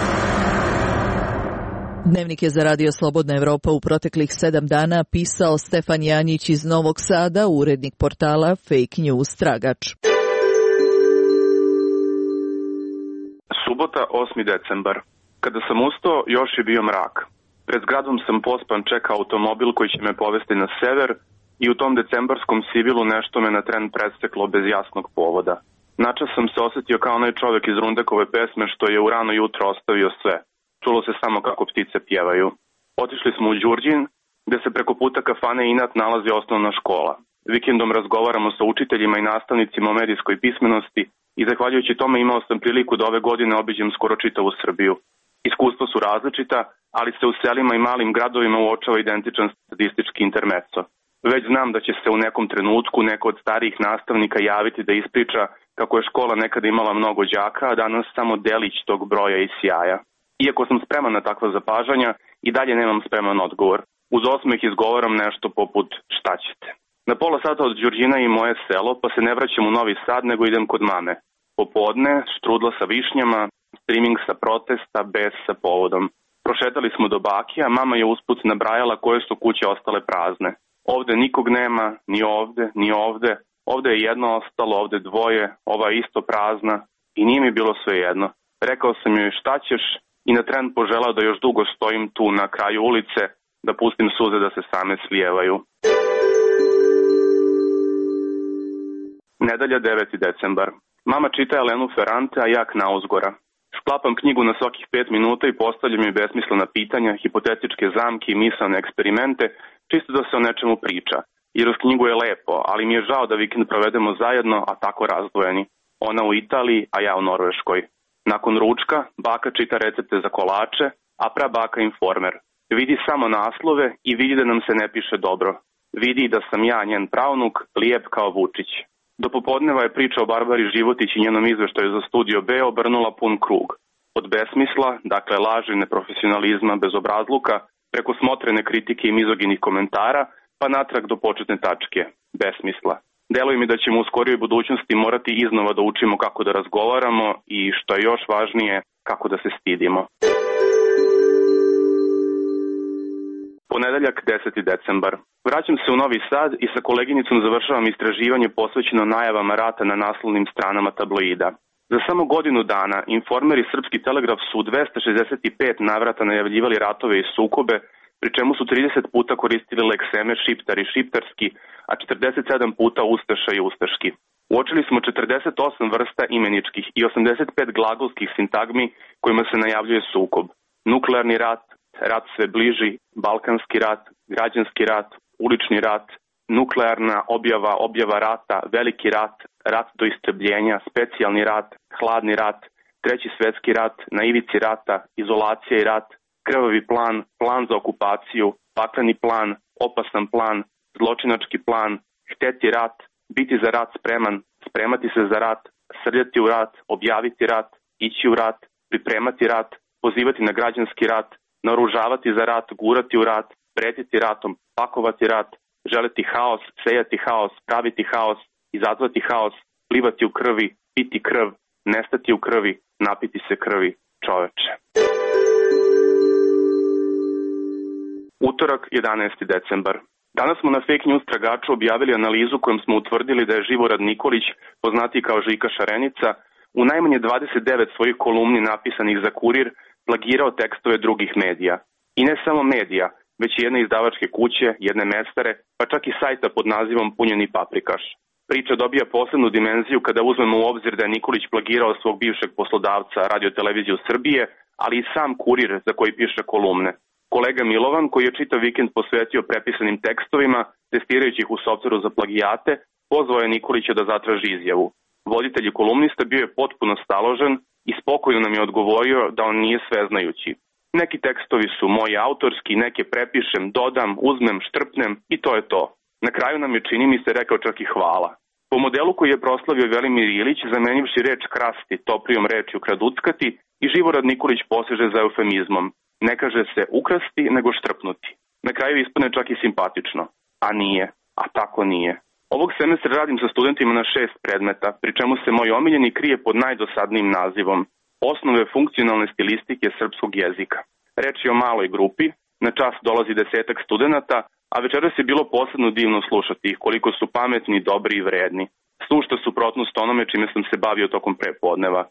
Dnevnik je za radio Slobodna Evropa u proteklih 7 dana pisao Stefan Janjić iz Novog Sada, urednik portala Fake News tragač. Subota, 8. decembar. Kada sam ustao, još je bio mrak. Pred zgradom sam pospan čekao automobil koji će me povesti na sever i u tom decembarskom sivilu nešto me na tren presteklo bez jasnog povoda. Načas sam se osjetio kao onaj čovjek iz Rundekove pesme što je u rano jutro ostavio sve. Čulo se samo kako ptice pjevaju. Otišli smo u Đurđin, gde se preko puta kafane Inat nalazi osnovna škola. Vikendom razgovaramo sa učiteljima i nastavnicima o medijskoj pismenosti i zahvaljujući tome imao sam priliku da ove godine obiđem skoro čitavu Srbiju. Iskustva su različita, ali se u selima i malim gradovima uočava identičan statistički intermeco. Već znam da će se u nekom trenutku neko od starijih nastavnika javiti da ispriča kako je škola nekada imala mnogo đaka, a danas samo delić tog broja i sjaja. Iako sam spreman na takva zapažanja, i dalje nemam spreman odgovor. Uz osmeh izgovaram nešto poput šta ćete. Na pola sata od Đurđina i moje selo, pa se ne vraćam u Novi Sad, nego idem kod mame. Popodne, štrudla sa višnjama, streaming sa protesta, bez sa povodom. Prošetali smo do bakija, mama je usput nabrajala koje su kuće ostale prazne. Ovde nikog nema, ni ovde, ni ovde. Ovde je jedno ostalo, ovde dvoje, ova je isto prazna i nije mi bilo svejedno. Rekao sam joj šta ćeš i na tren poželao da još dugo stojim tu na kraju ulice, da pustim suze da se same slijevaju. Nedelja 9. decembar. Mama čita Elenu Ferrante, a ja Knausgora. Sklapam knjigu na svakih 5 minuta i postavljam joj besmislena pitanja, hipotetičke zamke i misaone eksperimente, čisto da se o nečemu priča. Jer uz knjigu je lepo, ali mi je žao da vikend provedemo zajedno, a tako razdvojeni. Ona u Italiji, a ja u Norveškoj. Nakon ručka, baka čita recepte za kolače, a prabaka Informer. Vidi samo naslove i vidi da nam se ne piše dobro. Vidi da sam ja, njen pravnuk, lijep kao Vučić. Do popodneva je priča o Barbari Životić i njenom izveštaju za Studio B obrnula pun krug. Od besmisla, dakle laži, neprofesionalizma, bezobrazluka, preko smotrene kritike i mizoginih komentara, pa natrag do početne tačke, besmisla. Deluje mi da ćemo u skorijoj budućnosti morati iznova da učimo kako da razgovaramo i, što je još važnije, kako da se stidimo. Ponedeljak, 10. decembar. Vraćam se u Novi Sad i sa koleginicom završavam istraživanje posvećeno najavama rata na naslovnim stranama tabloida. Za samo godinu dana Informer i Srpski telegraf su u 265 navrata najavljivali ratove i sukobe, pri čemu su 30 puta koristili lekseme šiptar i šiptarski, a 47 puta ustaša i ustaški. Uočili smo 48 vrsta imeničkih i 85 glagolskih sintagmi kojima se najavljuje sukob. Nuklearni rat, rat sve bliži, balkanski rat, građanski rat, ulični rat, nuklearna objava rata, veliki rat, rat do istrebljenja, specijalni rat, hladni rat, treći svetski rat, na ivici rata, izolacija i rat, krvavi plan, plan za okupaciju, pakleni plan, opasan plan, zločinački plan, hteti rat, biti za rat spreman, spremati se za rat, srljati u rat, objaviti rat, ići u rat, pripremati rat, pozivati na građanski rat, naoružavati za rat, gurati u rat, pretiti ratom, pakovati rat, želeti haos, sejati haos, praviti haos, izazvati haos, plivati u krvi, piti krv, nestati u krvi, napiti se krvi, čoveče. Utorak, 11. decembar. Danas smo na fake news tragaču objavili analizu kojom smo utvrdili da je Živorad Nikolić, poznatiji kao Žika Šarenica, u najmanje 29 svojih kolumni napisanih za Kurir plagirao tekstove drugih medija. I ne samo medija, već i jedne izdavačke kuće, jedne mestare, pa čak i sajta pod nazivom Punjeni paprikaš. Priča dobija posebnu dimenziju kada uzmemo u obzir da je Nikolić plagirao svog bivšeg poslodavca Radio-televiziju Srbije, ali i sam Kurir za koji piše kolumne. Kolega Milovan, koji je čitav vikend posvetio prepisanim tekstovima, testirajući ih u softveru za plagijate, pozvao je Nikolića da zatraži izjavu. Voditelj i kolumnista bio je potpuno staložen i spokojno nam je odgovorio da on nije sveznajući. Neki tekstovi su moji autorski, neke prepišem, dodam, uzmem, štrpnem i to je to. Na kraju nam je, čini mi se, rekao čak i hvala. Po modelu koji je proslavio Velimir Ilić, zamenivši reč krasti toplijom rečju kraduckati, i Živorad Nikolić poseže za eufemizmom. Ne kaže se ukrasti, nego štrpnuti. Na kraju ispane čak i simpatično. A nije. A tako nije. Ovog semestra radim sa studentima na 6 predmeta, pri čemu se moj omiljeni krije pod najdosadnijim nazivom Osnove funkcionalne stilistike srpskog jezika. Reč je o maloj grupi, na čas dolazi 10 studenata, a večeras je bilo posebno divno slušati ih, koliko su pametni, dobri i vredni. Sušta suprotnost onome čime sam se bavio tokom prepodneva.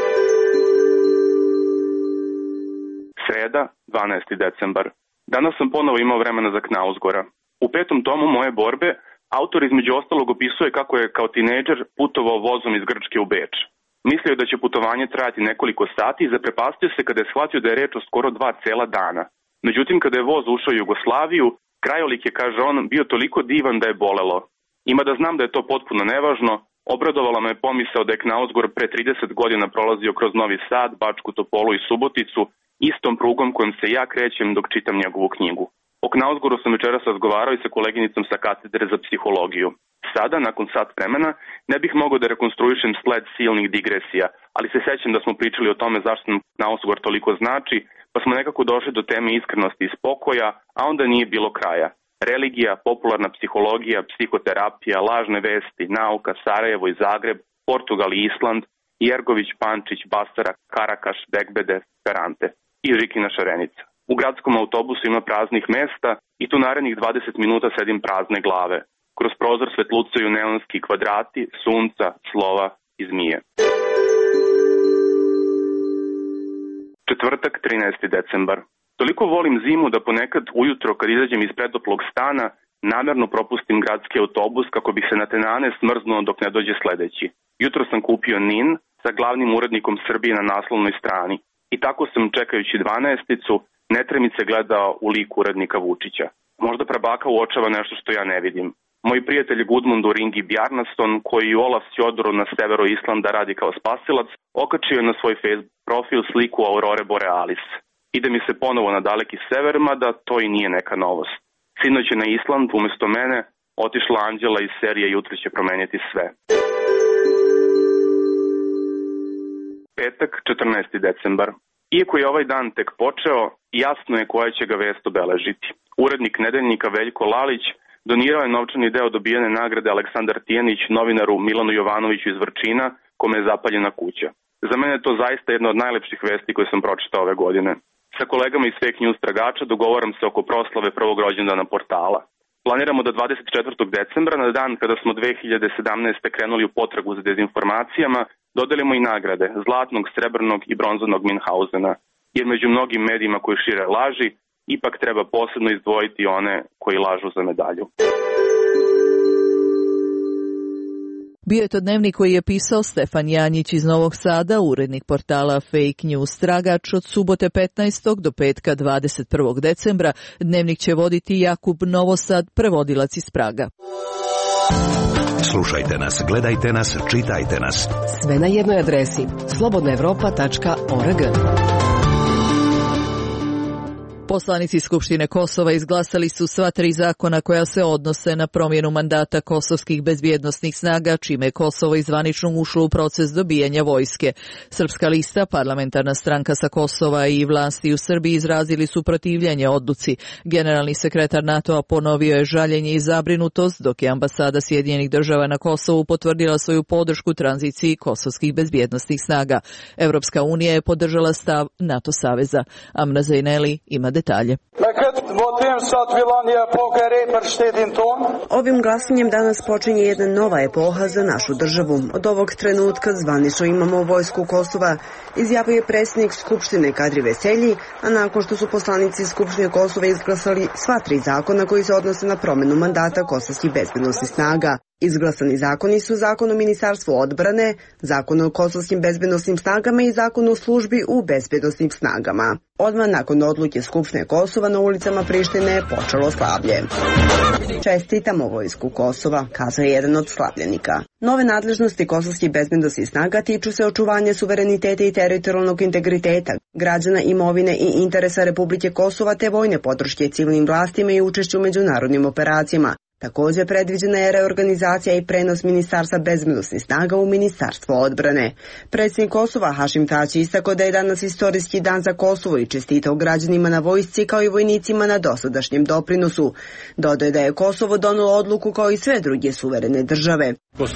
Sreda, 12. decembar. Danas sam ponovo imao vremena za Knausgora. U 5. tomu moje borbe autor između ostalog opisuje kako je kao tinejdžer putovao vozom iz Grčke u Beč. Mislio je da će putovanje trajati nekoliko sati i zaprepastio se kada je shvatio da je reč o skoro 2 cela dana. Međutim, kada je voz ušao u Jugoslaviju, krajolik je, kaže on, bio toliko divan da je bolelo. Ima da znam da je to potpuno nevažno, obradovala me pomisao da je Knausgor pre 30 godina prolazio kroz Novi Sad, Bačku Topolu i Suboticu, istom prugom kojom se ja krećem dok čitam njegovu knjigu. O Knausgoru sam večeras razgovarao i sa koleginicom sa katedre za psihologiju. Sada, nakon sat vremena, ne bih mogao da rekonstruišem sled silnih digresija, ali se sećam da smo pričali o tome zašto nam Knausgor toliko znači, pa smo nekako došli do teme iskrenosti i spokoja, a onda nije bilo kraja. Religija, popularna psihologija, psihoterapija, lažne vesti, nauka, Sarajevo i Zagreb, Portugal i Island, Jergović, Pančić, Basara, Karakaš, Bekbede, Ferrante. i Žikina Šarenica. U gradskom autobusu ima praznih mesta i tu narednih 20 minuta sedim prazne glave. Kroz prozor svetlucaju neonski kvadrati, sunca, slova i zmije. Četvrtak, 13. decembar. Toliko volim zimu da ponekad ujutro kad izađem iz predoplog stana namerno propustim gradski autobus kako bih se natenane smrznuo dok ne dođe sledeći. Jutro sam kupio NIN sa glavnim urednikom Srbije na naslovnoj strani. I tako sam, čekajući 12-icu, netremice gledao u lik urednika Vučića. Možda prabaka uočava nešto što ja ne vidim. Moj prijatelj Gudmundur Ingi Bjarnason, koji u Olaf Sjodoru na severu Islanda radi kao spasilac, okačio je na svoj Facebook profil sliku Aurore Borealis. Ide mi se ponovo na daleki sever, mada to i nije neka novost. Sinoć je na Island, umesto mene, otišla Anđela iz serije Jutro će promeniti sve. Petak, 14. decembar. Iako je ovaj dan tek počeo, jasno je koja će ga vest obeležiti. Urednik Nedeljnika Veljko Lalić donirao je novčani deo dobijene nagrade Aleksandar Tijanić novinaru Milanu Jovanoviću iz Vrčina, kome je zapaljena kuća. Za mene je to zaista jedna od najlepših vesti koje sam pročitao ove godine. Sa kolegama iz Fake News tragača dogovaram se oko proslave prvog rođendana portala. Planiramo da 24. decembra, na dan kada smo 2017. krenuli u potragu za dezinformacijama, dodelimo i nagrade zlatnog, srebrnog i bronzanog Minhausena. Jer među mnogim medijima koji šire laži, ipak treba posebno izdvojiti one koji lažu za medalju. Bio je to dnevnik koji je pisao Stefan Janjić iz Novog Sada, urednik portala Fake News tragač od subote 15. do petka 21. decembra. Dnevnik će voditi Jakub Novosad, prevodilac iz Praga. Slušajte nas, gledajte nas, čitajte nas. Sve na jednoj adresi slobodnaevropa.org. Poslanici Skupštine Kosova izglasali su sva 3 zakona koja se odnose na promjenu mandata kosovskih bezbjednosnih snaga, čime je Kosovo izvanično ušlo u proces dobijanja vojske. Srpska lista, parlamentarna stranka sa Kosova i vlasti u Srbiji izrazili su protivljenje odluci. Generalni sekretar NATO-a ponovio je žaljenje i zabrinutost, dok je ambasada Sjedinjenih država na Kosovu potvrdila svoju podršku tranziciji kosovskih bezbjednosnih snaga. Evropska unija je podržala stav NATO saveza. Amna Zaineli ima detalje. Ovim glasanjem danas počinje jedna nova epoha za našu državu. Od ovog trenutka zvanično imamo vojsku Kosova, izjavio je predsjednik Skupštine Kadri Veselji, a nakon što su poslanici Skupštine Kosova izglasali sva 3 zakona koji se odnose na promjenu mandata kosovskih bezbednosnih snaga. Izglasani zakoni su Zakon o Ministarstvu odbrane, Zakon o kosovskim bezbednosnim snagama i Zakon o službi u bezbednosnim snagama. Odmah nakon odluke Skupštine Kosova na ulicama Prištine je počelo slavlje. Čestitamo vojsku Kosova, kazao je jedan od slavljenika. Nove nadležnosti kosovskih bezbednosnih snaga tiču se očuvanja suvereniteta i teritorijalnog integriteta, građana, imovine i interesa Republike Kosova te vojne podrške civilnim vlastima i učešću u međunarodnim operacijama. Također predviđena je reorganizacija i prenos Ministarstva bezbednosnih snaga u Ministarstvo odbrane. Predsjednik Kosova Hašim Tači istakao da je danas istorijski dan za Kosovo i čestitao građanima na vojsci kao i vojnicima na dosadašnjem doprinosu. Dodaje da je Kosovo donelo odluku kao i sve druge suverene države.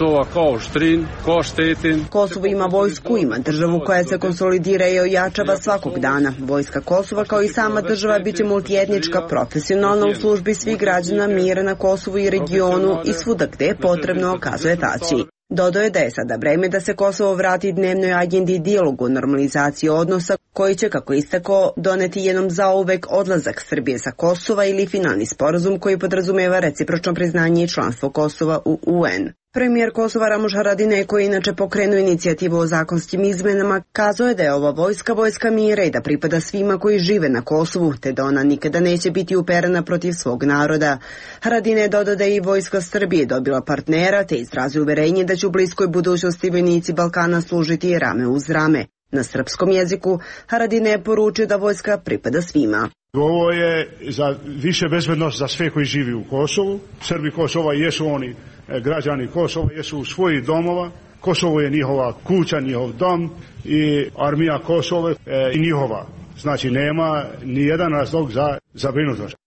Kosovo ima vojsku, ima državu koja se konsolidira i ojačava svakog dana. Vojska Kosova kao i sama država biće multietnička, profesionalna u službi svih građana, mira na Kosovu i regionu i svuda gde je potrebno, kazuje Tači. Dodao je da je sada vreme da se Kosovo vrati dnevnoj agendi i dijalogu o normalizaciji odnosa koji će, kako istakao, doneti jednom zauvek odlazak Srbije sa Kosova ili finalni sporazum koji podrazumeva recipročno priznanje i članstvo Kosova u UN. Premijer Kosova Ramuš Haradinaj, koji inače pokrenuo inicijativu o zakonskim izmenama, kazao je da je ova vojska mira i da pripada svima koji žive na Kosovu, te da ona nikada neće biti uperena protiv svog naroda. Haradinaj dodao da je i vojska Srbije dobila partnera, te izrazio uverenje da će u bliskoj budućnosti vojnici Balkana služiti rame uz rame. Na srpskom jeziku Haradinaj je poručio da vojska pripada svima. Ovo je za više bezbednost za sve koji živi u Kosovu. Srbi Kosova jesu oni građani Kosova, jesu u svojih domova. Kosovo je njihova kuća, njihov dom i armija Kosova je njihova. Znači nema ni jedan razlog za zabrinutost.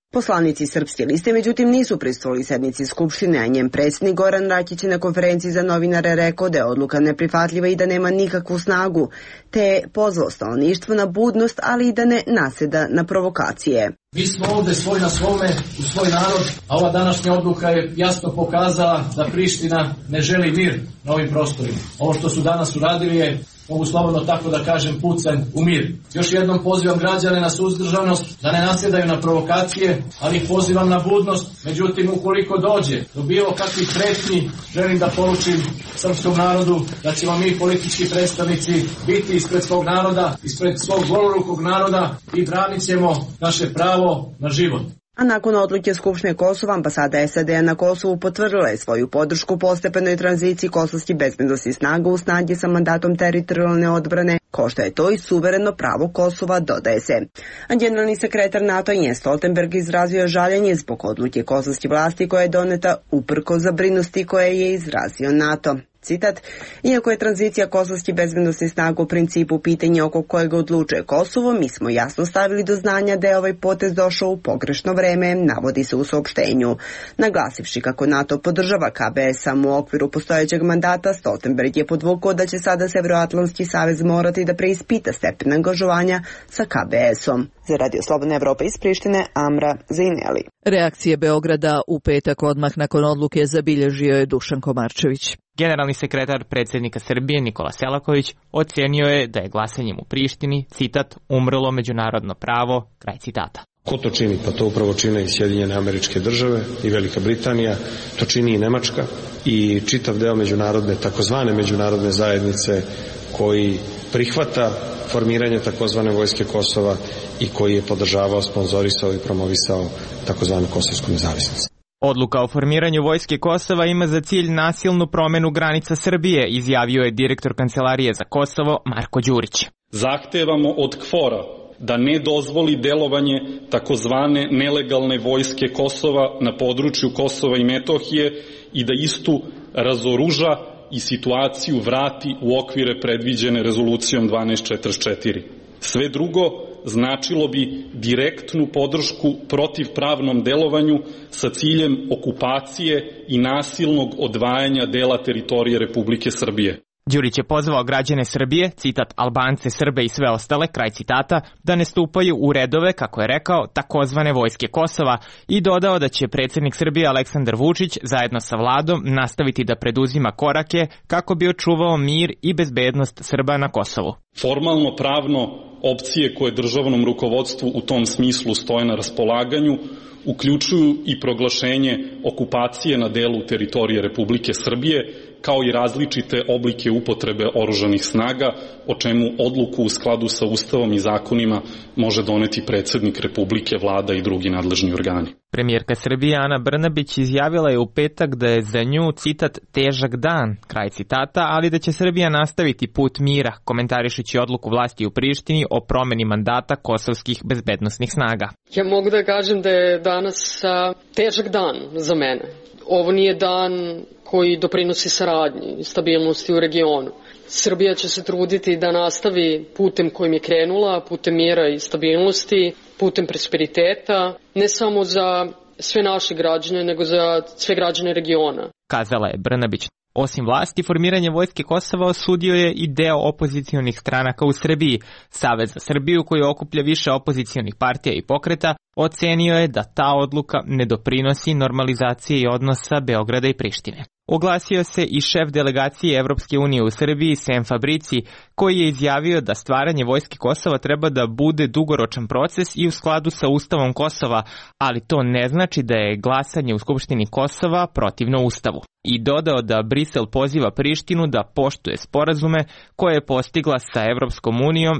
Poslanici Srpske liste međutim nisu prisustvovali sednici Skupštine, a njen predsjednik Goran Rakić je na konferenciji za novinare rekao da je odluka neprihvatljiva i da nema nikakvu snagu, te je pozvao stanovništvo na budnost, ali i da ne naseda na provokacije. Mi smo ovde svoj na svome, u svoj narod, a ova današnja odluka je jasno pokazala da Priština ne želi mir na ovim prostorima. Ovo što su danas uradili je, mogu slobodno tako da kažem, pucanj u mir. Još jednom pozivam građane na suzdržanost, da ne nasjedaju na provokacije, ali ih pozivam na budnost. Međutim, ukoliko dođe do bilo kakvih pretnji, želim da poručim srpskom narodu da ćemo mi politički predstavnici biti ispred svog naroda, ispred svog golorukog naroda i branit ćemo naše pravo na život. A nakon odluke Skupštine Kosova, ambasada SAD-a na Kosovu potvrdila je svoju podršku postepenoj tranziciji kosovskih bezbednosnih snaga u snagi sa mandatom teritorijalne odbrane, kao što je to i suvereno pravo Kosova, dodaje se. A generalni sekretar NATO Jens Stoltenberg izrazio žaljenje zbog odluke kosovske vlasti koja je doneta uprkos zabrinutosti koje je izrazio NATO. Citat, iako je tranzicija kosovskih bezbednosnih snaga u principu pitanje oko kojeg odlučuje Kosovo, mi smo jasno stavili do znanja da je ovaj potez došao u pogrešno vreme, navodi se u saopštenju. Naglasivši kako NATO podržava KBS samo u okviru postojećeg mandata, Stoltenberg je podvukao da će sada Severoatlantski savez morati da preispita stepen angažovanja sa KBS-om. Za Radio Slobodna Evropa iz Prištine, Amra Zajneli. Reakcije Beograda u petak odmah nakon odluke zabilježio je Dušan Komarčević. Generalni sekretar predsjednika Srbije Nikola Selaković ocenio je da je glasanjem u Prištini, citat, umrlo međunarodno pravo, kraj citata. Ko to čini? Pa to upravo čine i Sjedinjene Američke Države i Velika Britanija, to čini i Nemačka i čitav deo međunarodne, takozvane međunarodne zajednice koji prihvata formiranje takozvane vojske Kosova i koji je podržavao, sponzorisao i promovisao takozvanu kosovsku nezavisnost. Odluka o formiranju vojske Kosova ima za cilj nasilnu promenu granica Srbije, izjavio je direktor Kancelarije za Kosovo Marko Đurić. Zahtevamo od KFOR-a da ne dozvoli delovanje takozvane nelegalne vojske Kosova na području Kosova i Metohije i da istu razoruža i situaciju vrati u okvire predviđene rezolucijom 1244. Sve drugo značilo bi direktnu podršku protivpravnom delovanju sa ciljem okupacije i nasilnog odvajanja dela teritorije Republike Srbije. Đurić je pozvao građane Srbije, citat, Albance, Srbe i sve ostale, kraj citata, da ne stupaju u redove, kako je rekao, takozvane vojske Kosova i dodao da će predsjednik Srbije Aleksandar Vučić zajedno sa vladom nastaviti da preduzima korake kako bi očuvao mir i bezbednost Srba na Kosovu. Formalno pravno opcije koje državnom rukovodstvu u tom smislu stoje na raspolaganju uključuju i proglašenje okupacije na delu teritorije Republike Srbije, kao i različite oblike upotrebe oružanih snaga, o čemu odluku u skladu sa Ustavom i zakonima može doneti predsjednik Republike, vlada i drugi nadležni organi. Premijerka Srbije Ana Brnabić izjavila je u petak da je za nju, citat, težak dan, kraj citata, ali da će Srbija nastaviti put mira, komentarišući odluku vlasti u Prištini o promeni mandata kosovskih bezbednosnih snaga. Ja mogu da kažem da je danas težak dan za mene. Ovo nije dan koji doprinosi saradnji i stabilnosti u regionu. Srbija će se truditi da nastavi putem kojim je krenula, putem mira i stabilnosti, putem prosperiteta, ne samo za sve naše građane, nego za sve građane regiona. Kazala je Brnabić. Osim vlasti, formiranje vojske Kosova osudio je i deo opozicionih stranaka u Srbiji. Savez za Srbiju, koji okuplja više opozicionih partija i pokreta, ocenio je da ta odluka ne doprinosi normalizaciji odnosa Beograda i Prištine. Oglasio se i šef delegacije Evropske unije u Srbiji, Sem Fabrici, koji je izjavio da stvaranje vojske Kosova treba da bude dugoročan proces i u skladu sa Ustavom Kosova, ali to ne znači da je glasanje u Skupštini Kosova protivno Ustavu. I dodao da Brisel poziva Prištinu da poštuje sporazume koje je postigla sa Evropskom unijom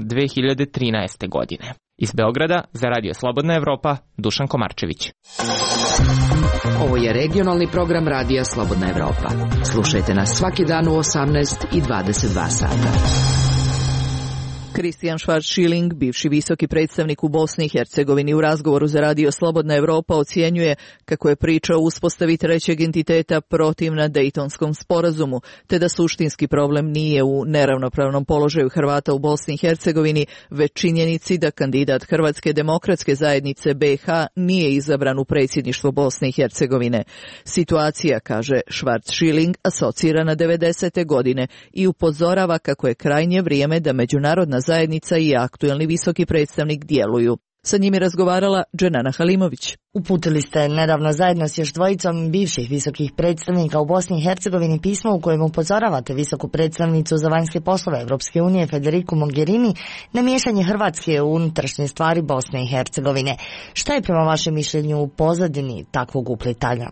2013. godine. Iz Beograda za Radio Slobodna Evropa, Dušan Komarčević. Ovo je regionalni program Radija Slobodna Evropa. Slušajte nas svaki dan u 18 i 22 sata. Kristijan Švarc-Šiling, bivši visoki predstavnik u Bosni i Hercegovini, u razgovoru za Radio Slobodna Evropa ocjenjuje kako je priča o uspostavi trećeg entiteta protivna Dejtonskom sporazumu, te da suštinski problem nije u neravnopravnom položaju Hrvata u Bosni i Hercegovini, već činjenici da kandidat Hrvatske demokratske zajednice BiH nije izabran u predsjedništvo Bosne i Hercegovine. Situacija, kaže Švarc-Šiling, asocira na 90. godine i upozorava kako je krajnje vrijeme da međunarodna zajednica i aktuelni visoki predstavnik djeluju. Sa njim je razgovarala Dženana Halimović. Uputili ste nedavno zajedno s još dvojicom bivših visokih predstavnika u Bosni i Hercegovini pismo u kojem upozoravate visoku predstavnicu za vanjske poslove Europske unije Federiku Mogherini na miješanje Hrvatske u unutrašnje stvari Bosne i Hercegovine. Šta je prema vašem mišljenju u pozadini takvog uplitanja?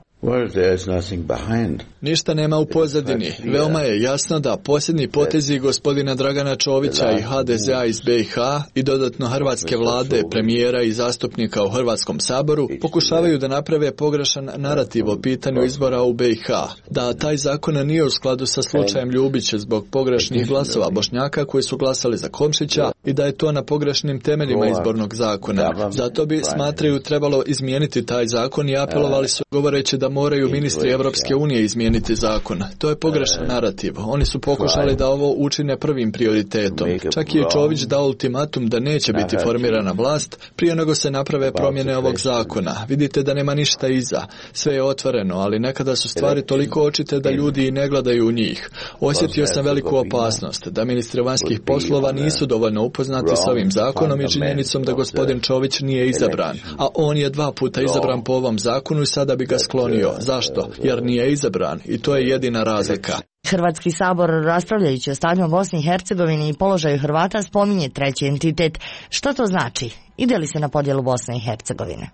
Ništa nema u pozadini. Veoma je jasno da posljednji potezi gospodina Dragana Čovića i HDZ-a iz BiH i dodatno hrvatske vlade, premijera i zastupnika u Hrvatskom saboru pokušavaju da naprave pogrešan narativ o pitanju izbora u BiH. Da taj zakon nije u skladu sa slučajem Ljubić zbog pogrešnih glasova Bošnjaka koji su glasali za Komšića i da je to na pogrešnim temeljima izbornog zakona. Zato bi, smatraju, trebalo izmijeniti taj zakon i apelovali su govoreći da moraju ministri Evropske unije izmijeniti zakon. To je pogrešan narativ. Oni su pokušali da ovo učine prvim prioritetom. Čak je Čović dao ultimatum da neće biti formirana vlast prije nego se naprave promjene ovog zakona. Vidite da nema ništa iza. Sve je otvoreno, ali nekada su stvari toliko očite da ljudi i ne gledaju u njih. Osjetio sam veliku opasnost da ministri vanjskih poslova nisu dovoljno upoznati s ovim zakonom i činjenicom da gospodin Čović nije izabran, a on je 2 puta izabran po ovom zakonu i sada bi ga sklonio. Zašto? Jer nije izabran i to je jedina razlika. Hrvatski sabor, raspravljajući o stanju u Bosni i Hercegovini i položaju Hrvata, spominje treći entitet. Što to znači? Ide li se na podjelu Bosne i Hercegovine?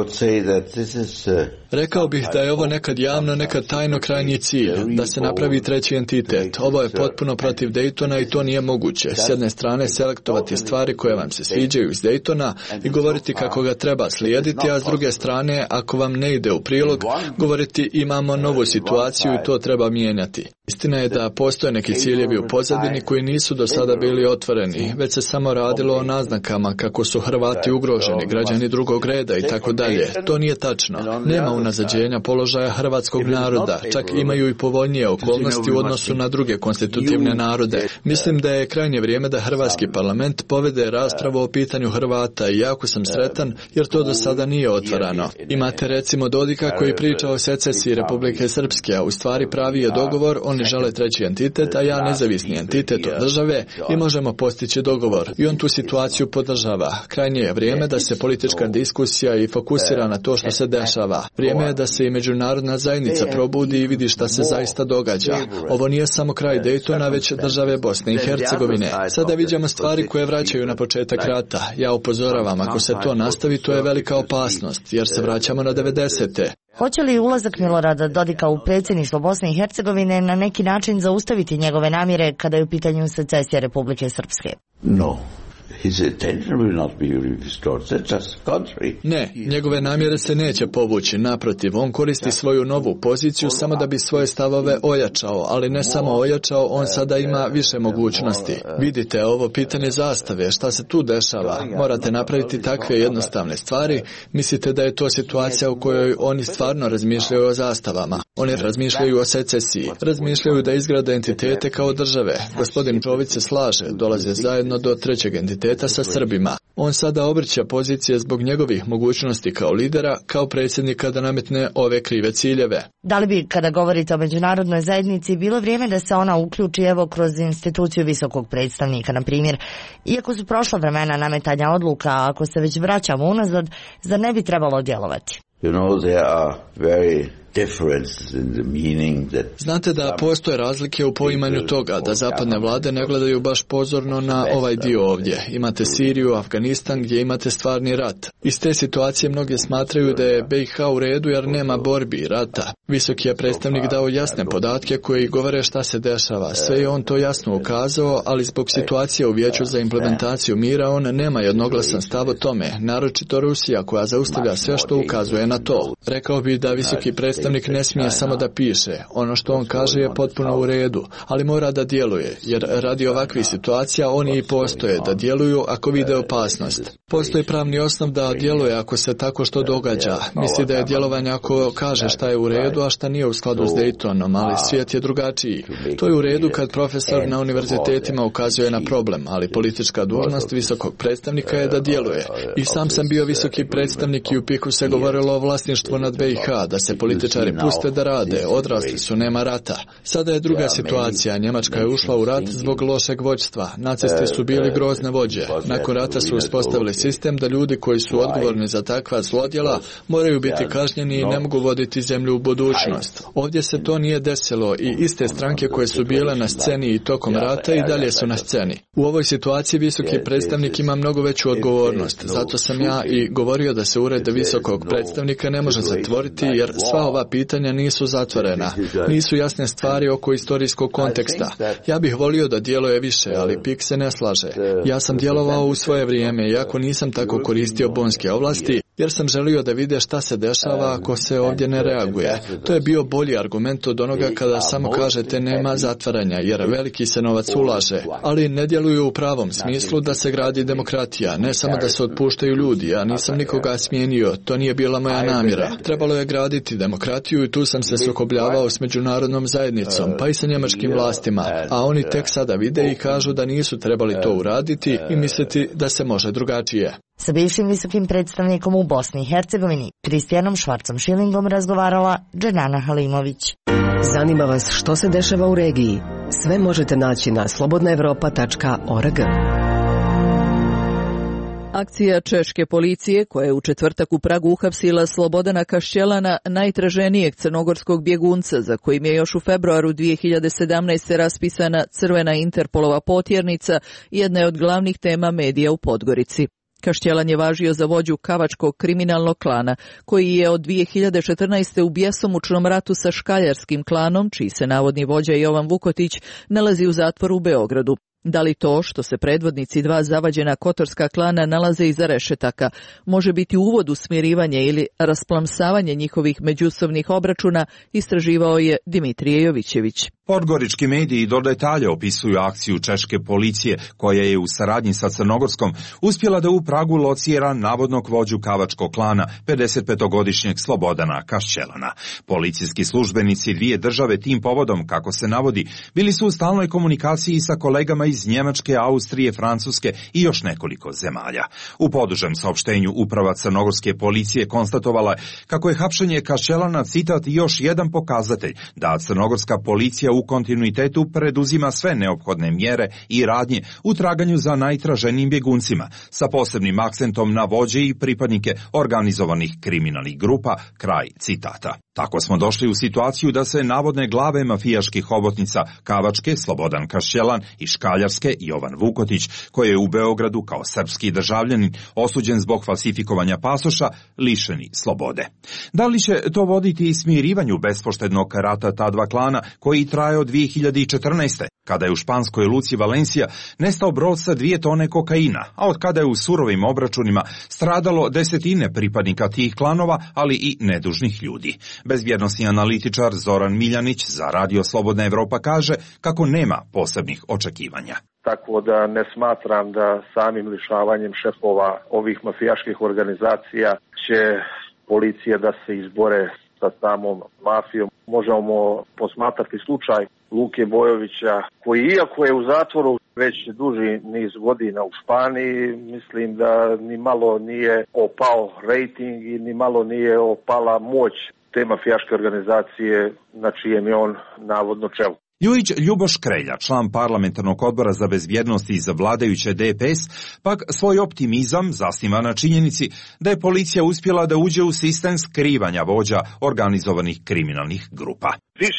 Rekao bih da je ovo nekad javno, nekad tajno krajnji cilj, da se napravi treći entitet. Ovo je potpuno protiv Dejtona i to nije moguće. S jedne strane selektovati stvari koje vam se sviđaju iz Dejtona i govoriti kako ga treba slijediti, a s druge strane, ako vam ne ide u prilog, govoriti imamo novu situaciju i to treba mijenjati. Istina je da postoje neki ciljevi u pozadini koji nisu do sada bili otvoreni, već se samo radilo o naznakama kako su Hrvati ugroženi, građani drugog reda i tako dalje. To nije tačno. Nema unazađenja položaja hrvatskog naroda, čak imaju i povoljnije okolnosti u odnosu na druge konstitutivne narode. Mislim da je krajnje vrijeme da Hrvatski parlament povede raspravu o pitanju Hrvata i jako sam sretan jer to do sada nije otvarano. Imate recimo Dodika koji priča o secesiji Republike Srpske, a u stvari pravi je dogovor, oni žele treći entitet, a ja nezavisni entitet od države i možemo postići dogovor. I on tu situaciju podržava. Krajnje je vrijeme da se politička diskusija i fokusira na to što se dešava. Vrijeme je da se i međunarodna zajednica probudi i vidi šta se zaista događa. Ovo nije samo kraj Dejtona, već države Bosne i Hercegovine. Sada vidimo stvari koje vraćaju na početak rata. Ja upozoravam, ako se to nastavi, to je velika opasnost, jer se vraćamo na 90. Hoće li ulazak Milorada Dodika u predsjedništvo Bosne i Hercegovine na neki način zaustaviti njegove namjere kada je u pitanju secesija Republike Srpske? No. Ne, njegove namjere se neće povući, naprotiv, on koristi svoju novu poziciju samo da bi svoje stavove ojačao, ali ne samo ojačao, on sada ima više mogućnosti. Vidite, ovo pitanje zastave, šta se tu dešava, morate napraviti takve jednostavne stvari, mislite da je to situacija u kojoj oni stvarno razmišljaju o zastavama, oni razmišljaju o secesiji, razmišljaju da izgrade entitete kao države. Gospodin Čović se slaže, dolaze zajedno do trećeg entiteta sa Srbima. On sada obrća pozicije zbog njegovih mogućnosti kao lidera, kao predsjednika da nametne ove krive ciljeve. Da li bi, kada govorite o međunarodnoj zajednici, bilo vrijeme da se ona uključi evo kroz instituciju visokog predstavnika, na primjer? Iako su prošla vremena nametanja odluka, ako se već vraćamo unazad, zar ne bi trebalo djelovati? Znate da postoje razlike u poimanju toga, da zapadne vlade ne gledaju baš pozorno na ovaj dio ovdje. Imate Siriju, Afganistan gdje imate stvarni rat. Iz te situacije mnoge smatraju da je BiH u redu jer nema borbi i rata. Visoki je predstavnik dao jasne podatke koji govore šta se dešava. Sve je on to jasno ukazao, ali zbog situacije u Vijeću za implementaciju mira on nema jednoglasan stav o tome, naročito Rusija koja zaustavlja sve što ukazuje na to. Rekao bi da visoki predstavnik predstavnik ne smije samo da piše. Ono što on kaže je potpuno u redu, ali mora da djeluje, jer radi ovakvih situacija oni i postoje, da djeluju ako vide opasnost. Postoji pravni osnov da djeluje ako se tako što događa. Misli da je djelovanje ako kaže šta je u redu, a šta nije u skladu s Daytonom, ali svijet je drugačiji. To je u redu kad profesor na univerzitetima ukazuje na problem, ali politička dužnost visokog predstavnika je da djeluje. I sam sam bio visoki predstavnik i u Piku se govorilo o vlasništvu nad BiH, da se političari puste da rade, odrasli su, nema rata. Sada je druga situacija, Njemačka je ušla u rat zbog lošeg vođstva, nacisti su bili grozne vođe. Nakon rata su uspostavili sistem da ljudi koji su odgovorni za takva zlodjela moraju biti kažnjeni i ne mogu voditi zemlju u budućnost. Ovdje se to nije desilo i iste stranke koje su bile na sceni i tokom rata i dalje su na sceni. U ovoj situaciji visoki predstavnik ima mnogo veću odgovornost, zato sam ja i govorio da se ured visokog predstavnika ne može zatvoriti jer sva ova pitanja nisu zatvorena, nisu jasne stvari oko istorijskog konteksta. Ja bih volio da djeluje više, ali PIK se ne slaže. Ja sam djelovao u svoje vrijeme, iako nisam tako koristio bonske ovlasti, jer sam želio da vide šta se dešava ako se ovdje ne reaguje. To je bio bolji argument od onoga kada samo kažete nema zatvaranja, jer veliki se novac ulaže, ali ne djeluju u pravom smislu da se gradi demokratija, ne samo da se otpuštaju ljudi. Ja nisam nikoga smijenio, to nije bila moja namjera. Trebalo je graditi demokratiju i tu sam se sukobljavao s međunarodnom zajednicom, pa i sa njemačkim vlastima, a oni tek sada vide i kažu da nisu trebali to uraditi i misliti da se može drugačije. Sa bivšim visokim predstavnikom u Bosni i Hercegovini, Kristijanom Švarcom Šilingom, razgovarala Dženana Halimović. Zanima vas što se dešava u regiji? Sve možete naći na slobodnaevropa.org. Akcija češke policije, koja je u četvrtak u Pragu uhapsila Slobodana Kašćelana, najtraženijeg crnogorskog bjegunca, za kojim je još u februaru 2017. raspisana crvena Interpolova potjernica, jedna je od glavnih tema medija u Podgorici. Kašćelan je važio za vođu kavačkog kriminalnog klana, koji je od 2014. u bjesomučnom ratu sa škaljarskim klanom, čiji se navodni vođa Jovan Vukotić nalazi u zatvoru u Beogradu. Da li to što se predvodnici dva zavađena kotorska klana nalaze iza rešetaka može biti uvod u smirivanje ili rasplamsavanje njihovih međusobnih obračuna, istraživao je Dimitrije Jovićević. Podgorički mediji do detalja opisuju akciju češke policije, koja je u saradnji sa Crnogorskom uspjela da u Pragu locira navodnog vođu kavačkog klana, 55-godišnjeg Slobodana Kašćelana. Policijski službenici dvije države tim povodom, kako se navodi, bili su u stalnoj komunikaciji sa kolegama iz Njemačke, Austrije, Francuske i još nekoliko zemalja. U podužem saopštenju uprava crnogorske policije konstatovala kako je hapšenje Kašćelana, citat, još jedan pokazatelj da crnogorska policija u kontinuitetu preduzima sve neophodne mjere i radnje u traganju za najtraženijim bjeguncima, sa posebnim akcentom na vođe i pripadnike organizovanih kriminalnih grupa, kraj citata. Tako smo došli u situaciju da se navodne glave mafijaških hobotnica Kavačke, Slobodan Kašćelan, i Škaljarske, Jovan Vukotić, koji je u Beogradu kao srpski državljanin osuđen zbog falsifikovanja pasoša, lišeni slobode. Da li će to voditi smirivanju bespoštednog rata ta dva klana, koji traje od 2014. kada je u španskoj luci Valencija nestao brod sa 2 tone kokaina, a od kada je u surovim obračunima stradalo desetine pripadnika tih klanova, ali i nedužnih ljudi. Bezbjednosni analitičar Zoran Miljanić za Radio Slobodna Evropa kaže kako nema posebnih očekivanja. Tako da ne smatram da samim lišavanjem šefova ovih mafijaških organizacija će policija da se izbore sa samom mafijom. Možemo posmatrati slučaj Luke Bojovića, koji iako je u zatvoru već duži niz godina u Španiji, mislim da ni malo nije opao rejting i ni malo nije opala moć te mafijaške organizacije na čijem je on navodno čelu. Ljujić Ljuboš Krelja, član parlamentarnog odbora za bezbjednost iz vladajuće DPS, pak svoj optimizam zasniva na činjenici da je policija uspjela da uđe u sistem skrivanja vođa organizovanih kriminalnih grupa. Više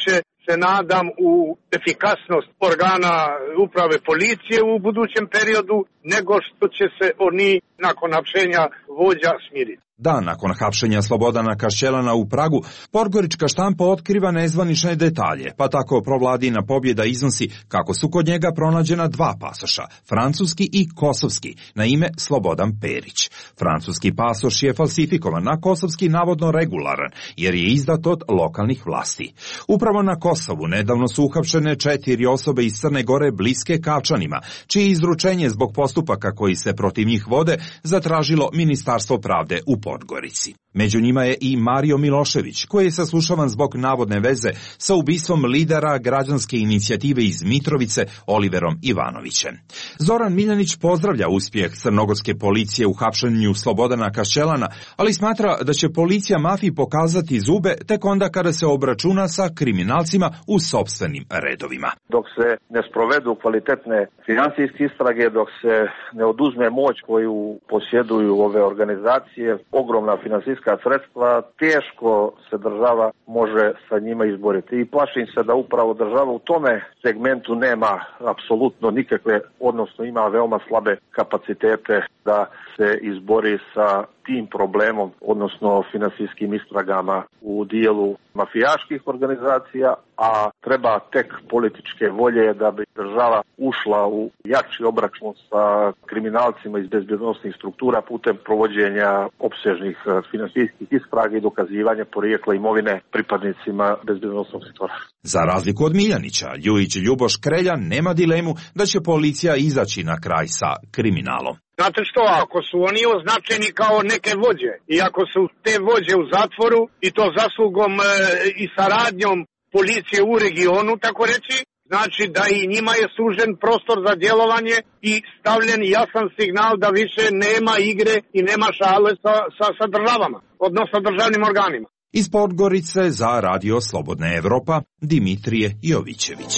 se nadam u efikasnost organa uprave policije u budućem periodu, nego što će se oni nakon hapšenja vođa smiriti. Dan nakon hapšenja Slobodana Kašćelana u Pragu, podgorička štampa otkriva nezvanične detalje, pa tako provladina pobjeda iznosi kako su kod njega pronađena 2 pasoša, francuski i kosovski, na ime Slobodan Perić. Francuski pasoš je falsifikovan, a kosovski navodno regularan, jer je izdat od lokalnih vlasti. Upravo na Kosovu nedavno su uhapšene 4 osobe iz Crne Gore bliske Kavčanima, čije izručenje zbog postupaka koji se protiv njih vode zatražilo Ministarstvo pravde u Podgorici. Među njima je i Mario Milošević, koji je saslušavan zbog navodne veze sa ubistvom lidera građanske inicijative iz Mitrovice, Oliverom Ivanovićem. Zoran Miljanić pozdravlja uspjeh crnogorske policije u hapšenju Slobodana Kašćelana, ali smatra da će policija mafiji pokazati zube tek onda kada se obračuna sa kriminalcima u sopstvenim redovima. Dok se ne sprovedu kvalitetne financijske istrage, dok se ne oduzme moć koju posjeduju ove organizacije, ogromna financijska sredstva, teško se država može sa njima izboriti. I plašim se da upravo država u tome segmentu nema apsolutno nikakve, odnosno ima veoma slabe kapacitete da se izbori sa tim problemom, odnosno finansijskim istragama u dijelu mafijaških organizacija, a treba tek političke volje da bi država ušla u jači obračun sa kriminalcima iz bezbjednosnih struktura putem provođenja opsežnih finansijskih istraga i dokazivanja porijekla imovine pripadnicima bezbjednosnog sektora. Za razliku od Miljanića, Ljujić Ljuboš Krelja nema dilemu da će policija izaći na kraj sa kriminalom. Znate što, ako su oni označeni kao neke vođe i ako su te vođe u zatvoru i to zaslugom i saradnjom policije u regionu, tako reći, znači da i njima je sužen prostor za djelovanje i stavljen jasan signal da više nema igre i nema šale sa državama, odnosno državnim organima. Iz Podgorice za Radio Slobodna Evropa, Dimitrije Jovićević.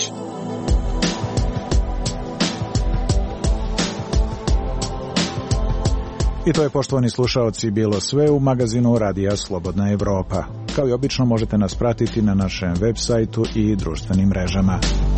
I to je, poštovani slušaoci, bilo sve u magazinu Radija Slobodna Evropa. Kao i obično možete nas pratiti na našem web sajtu i društvenim mrežama.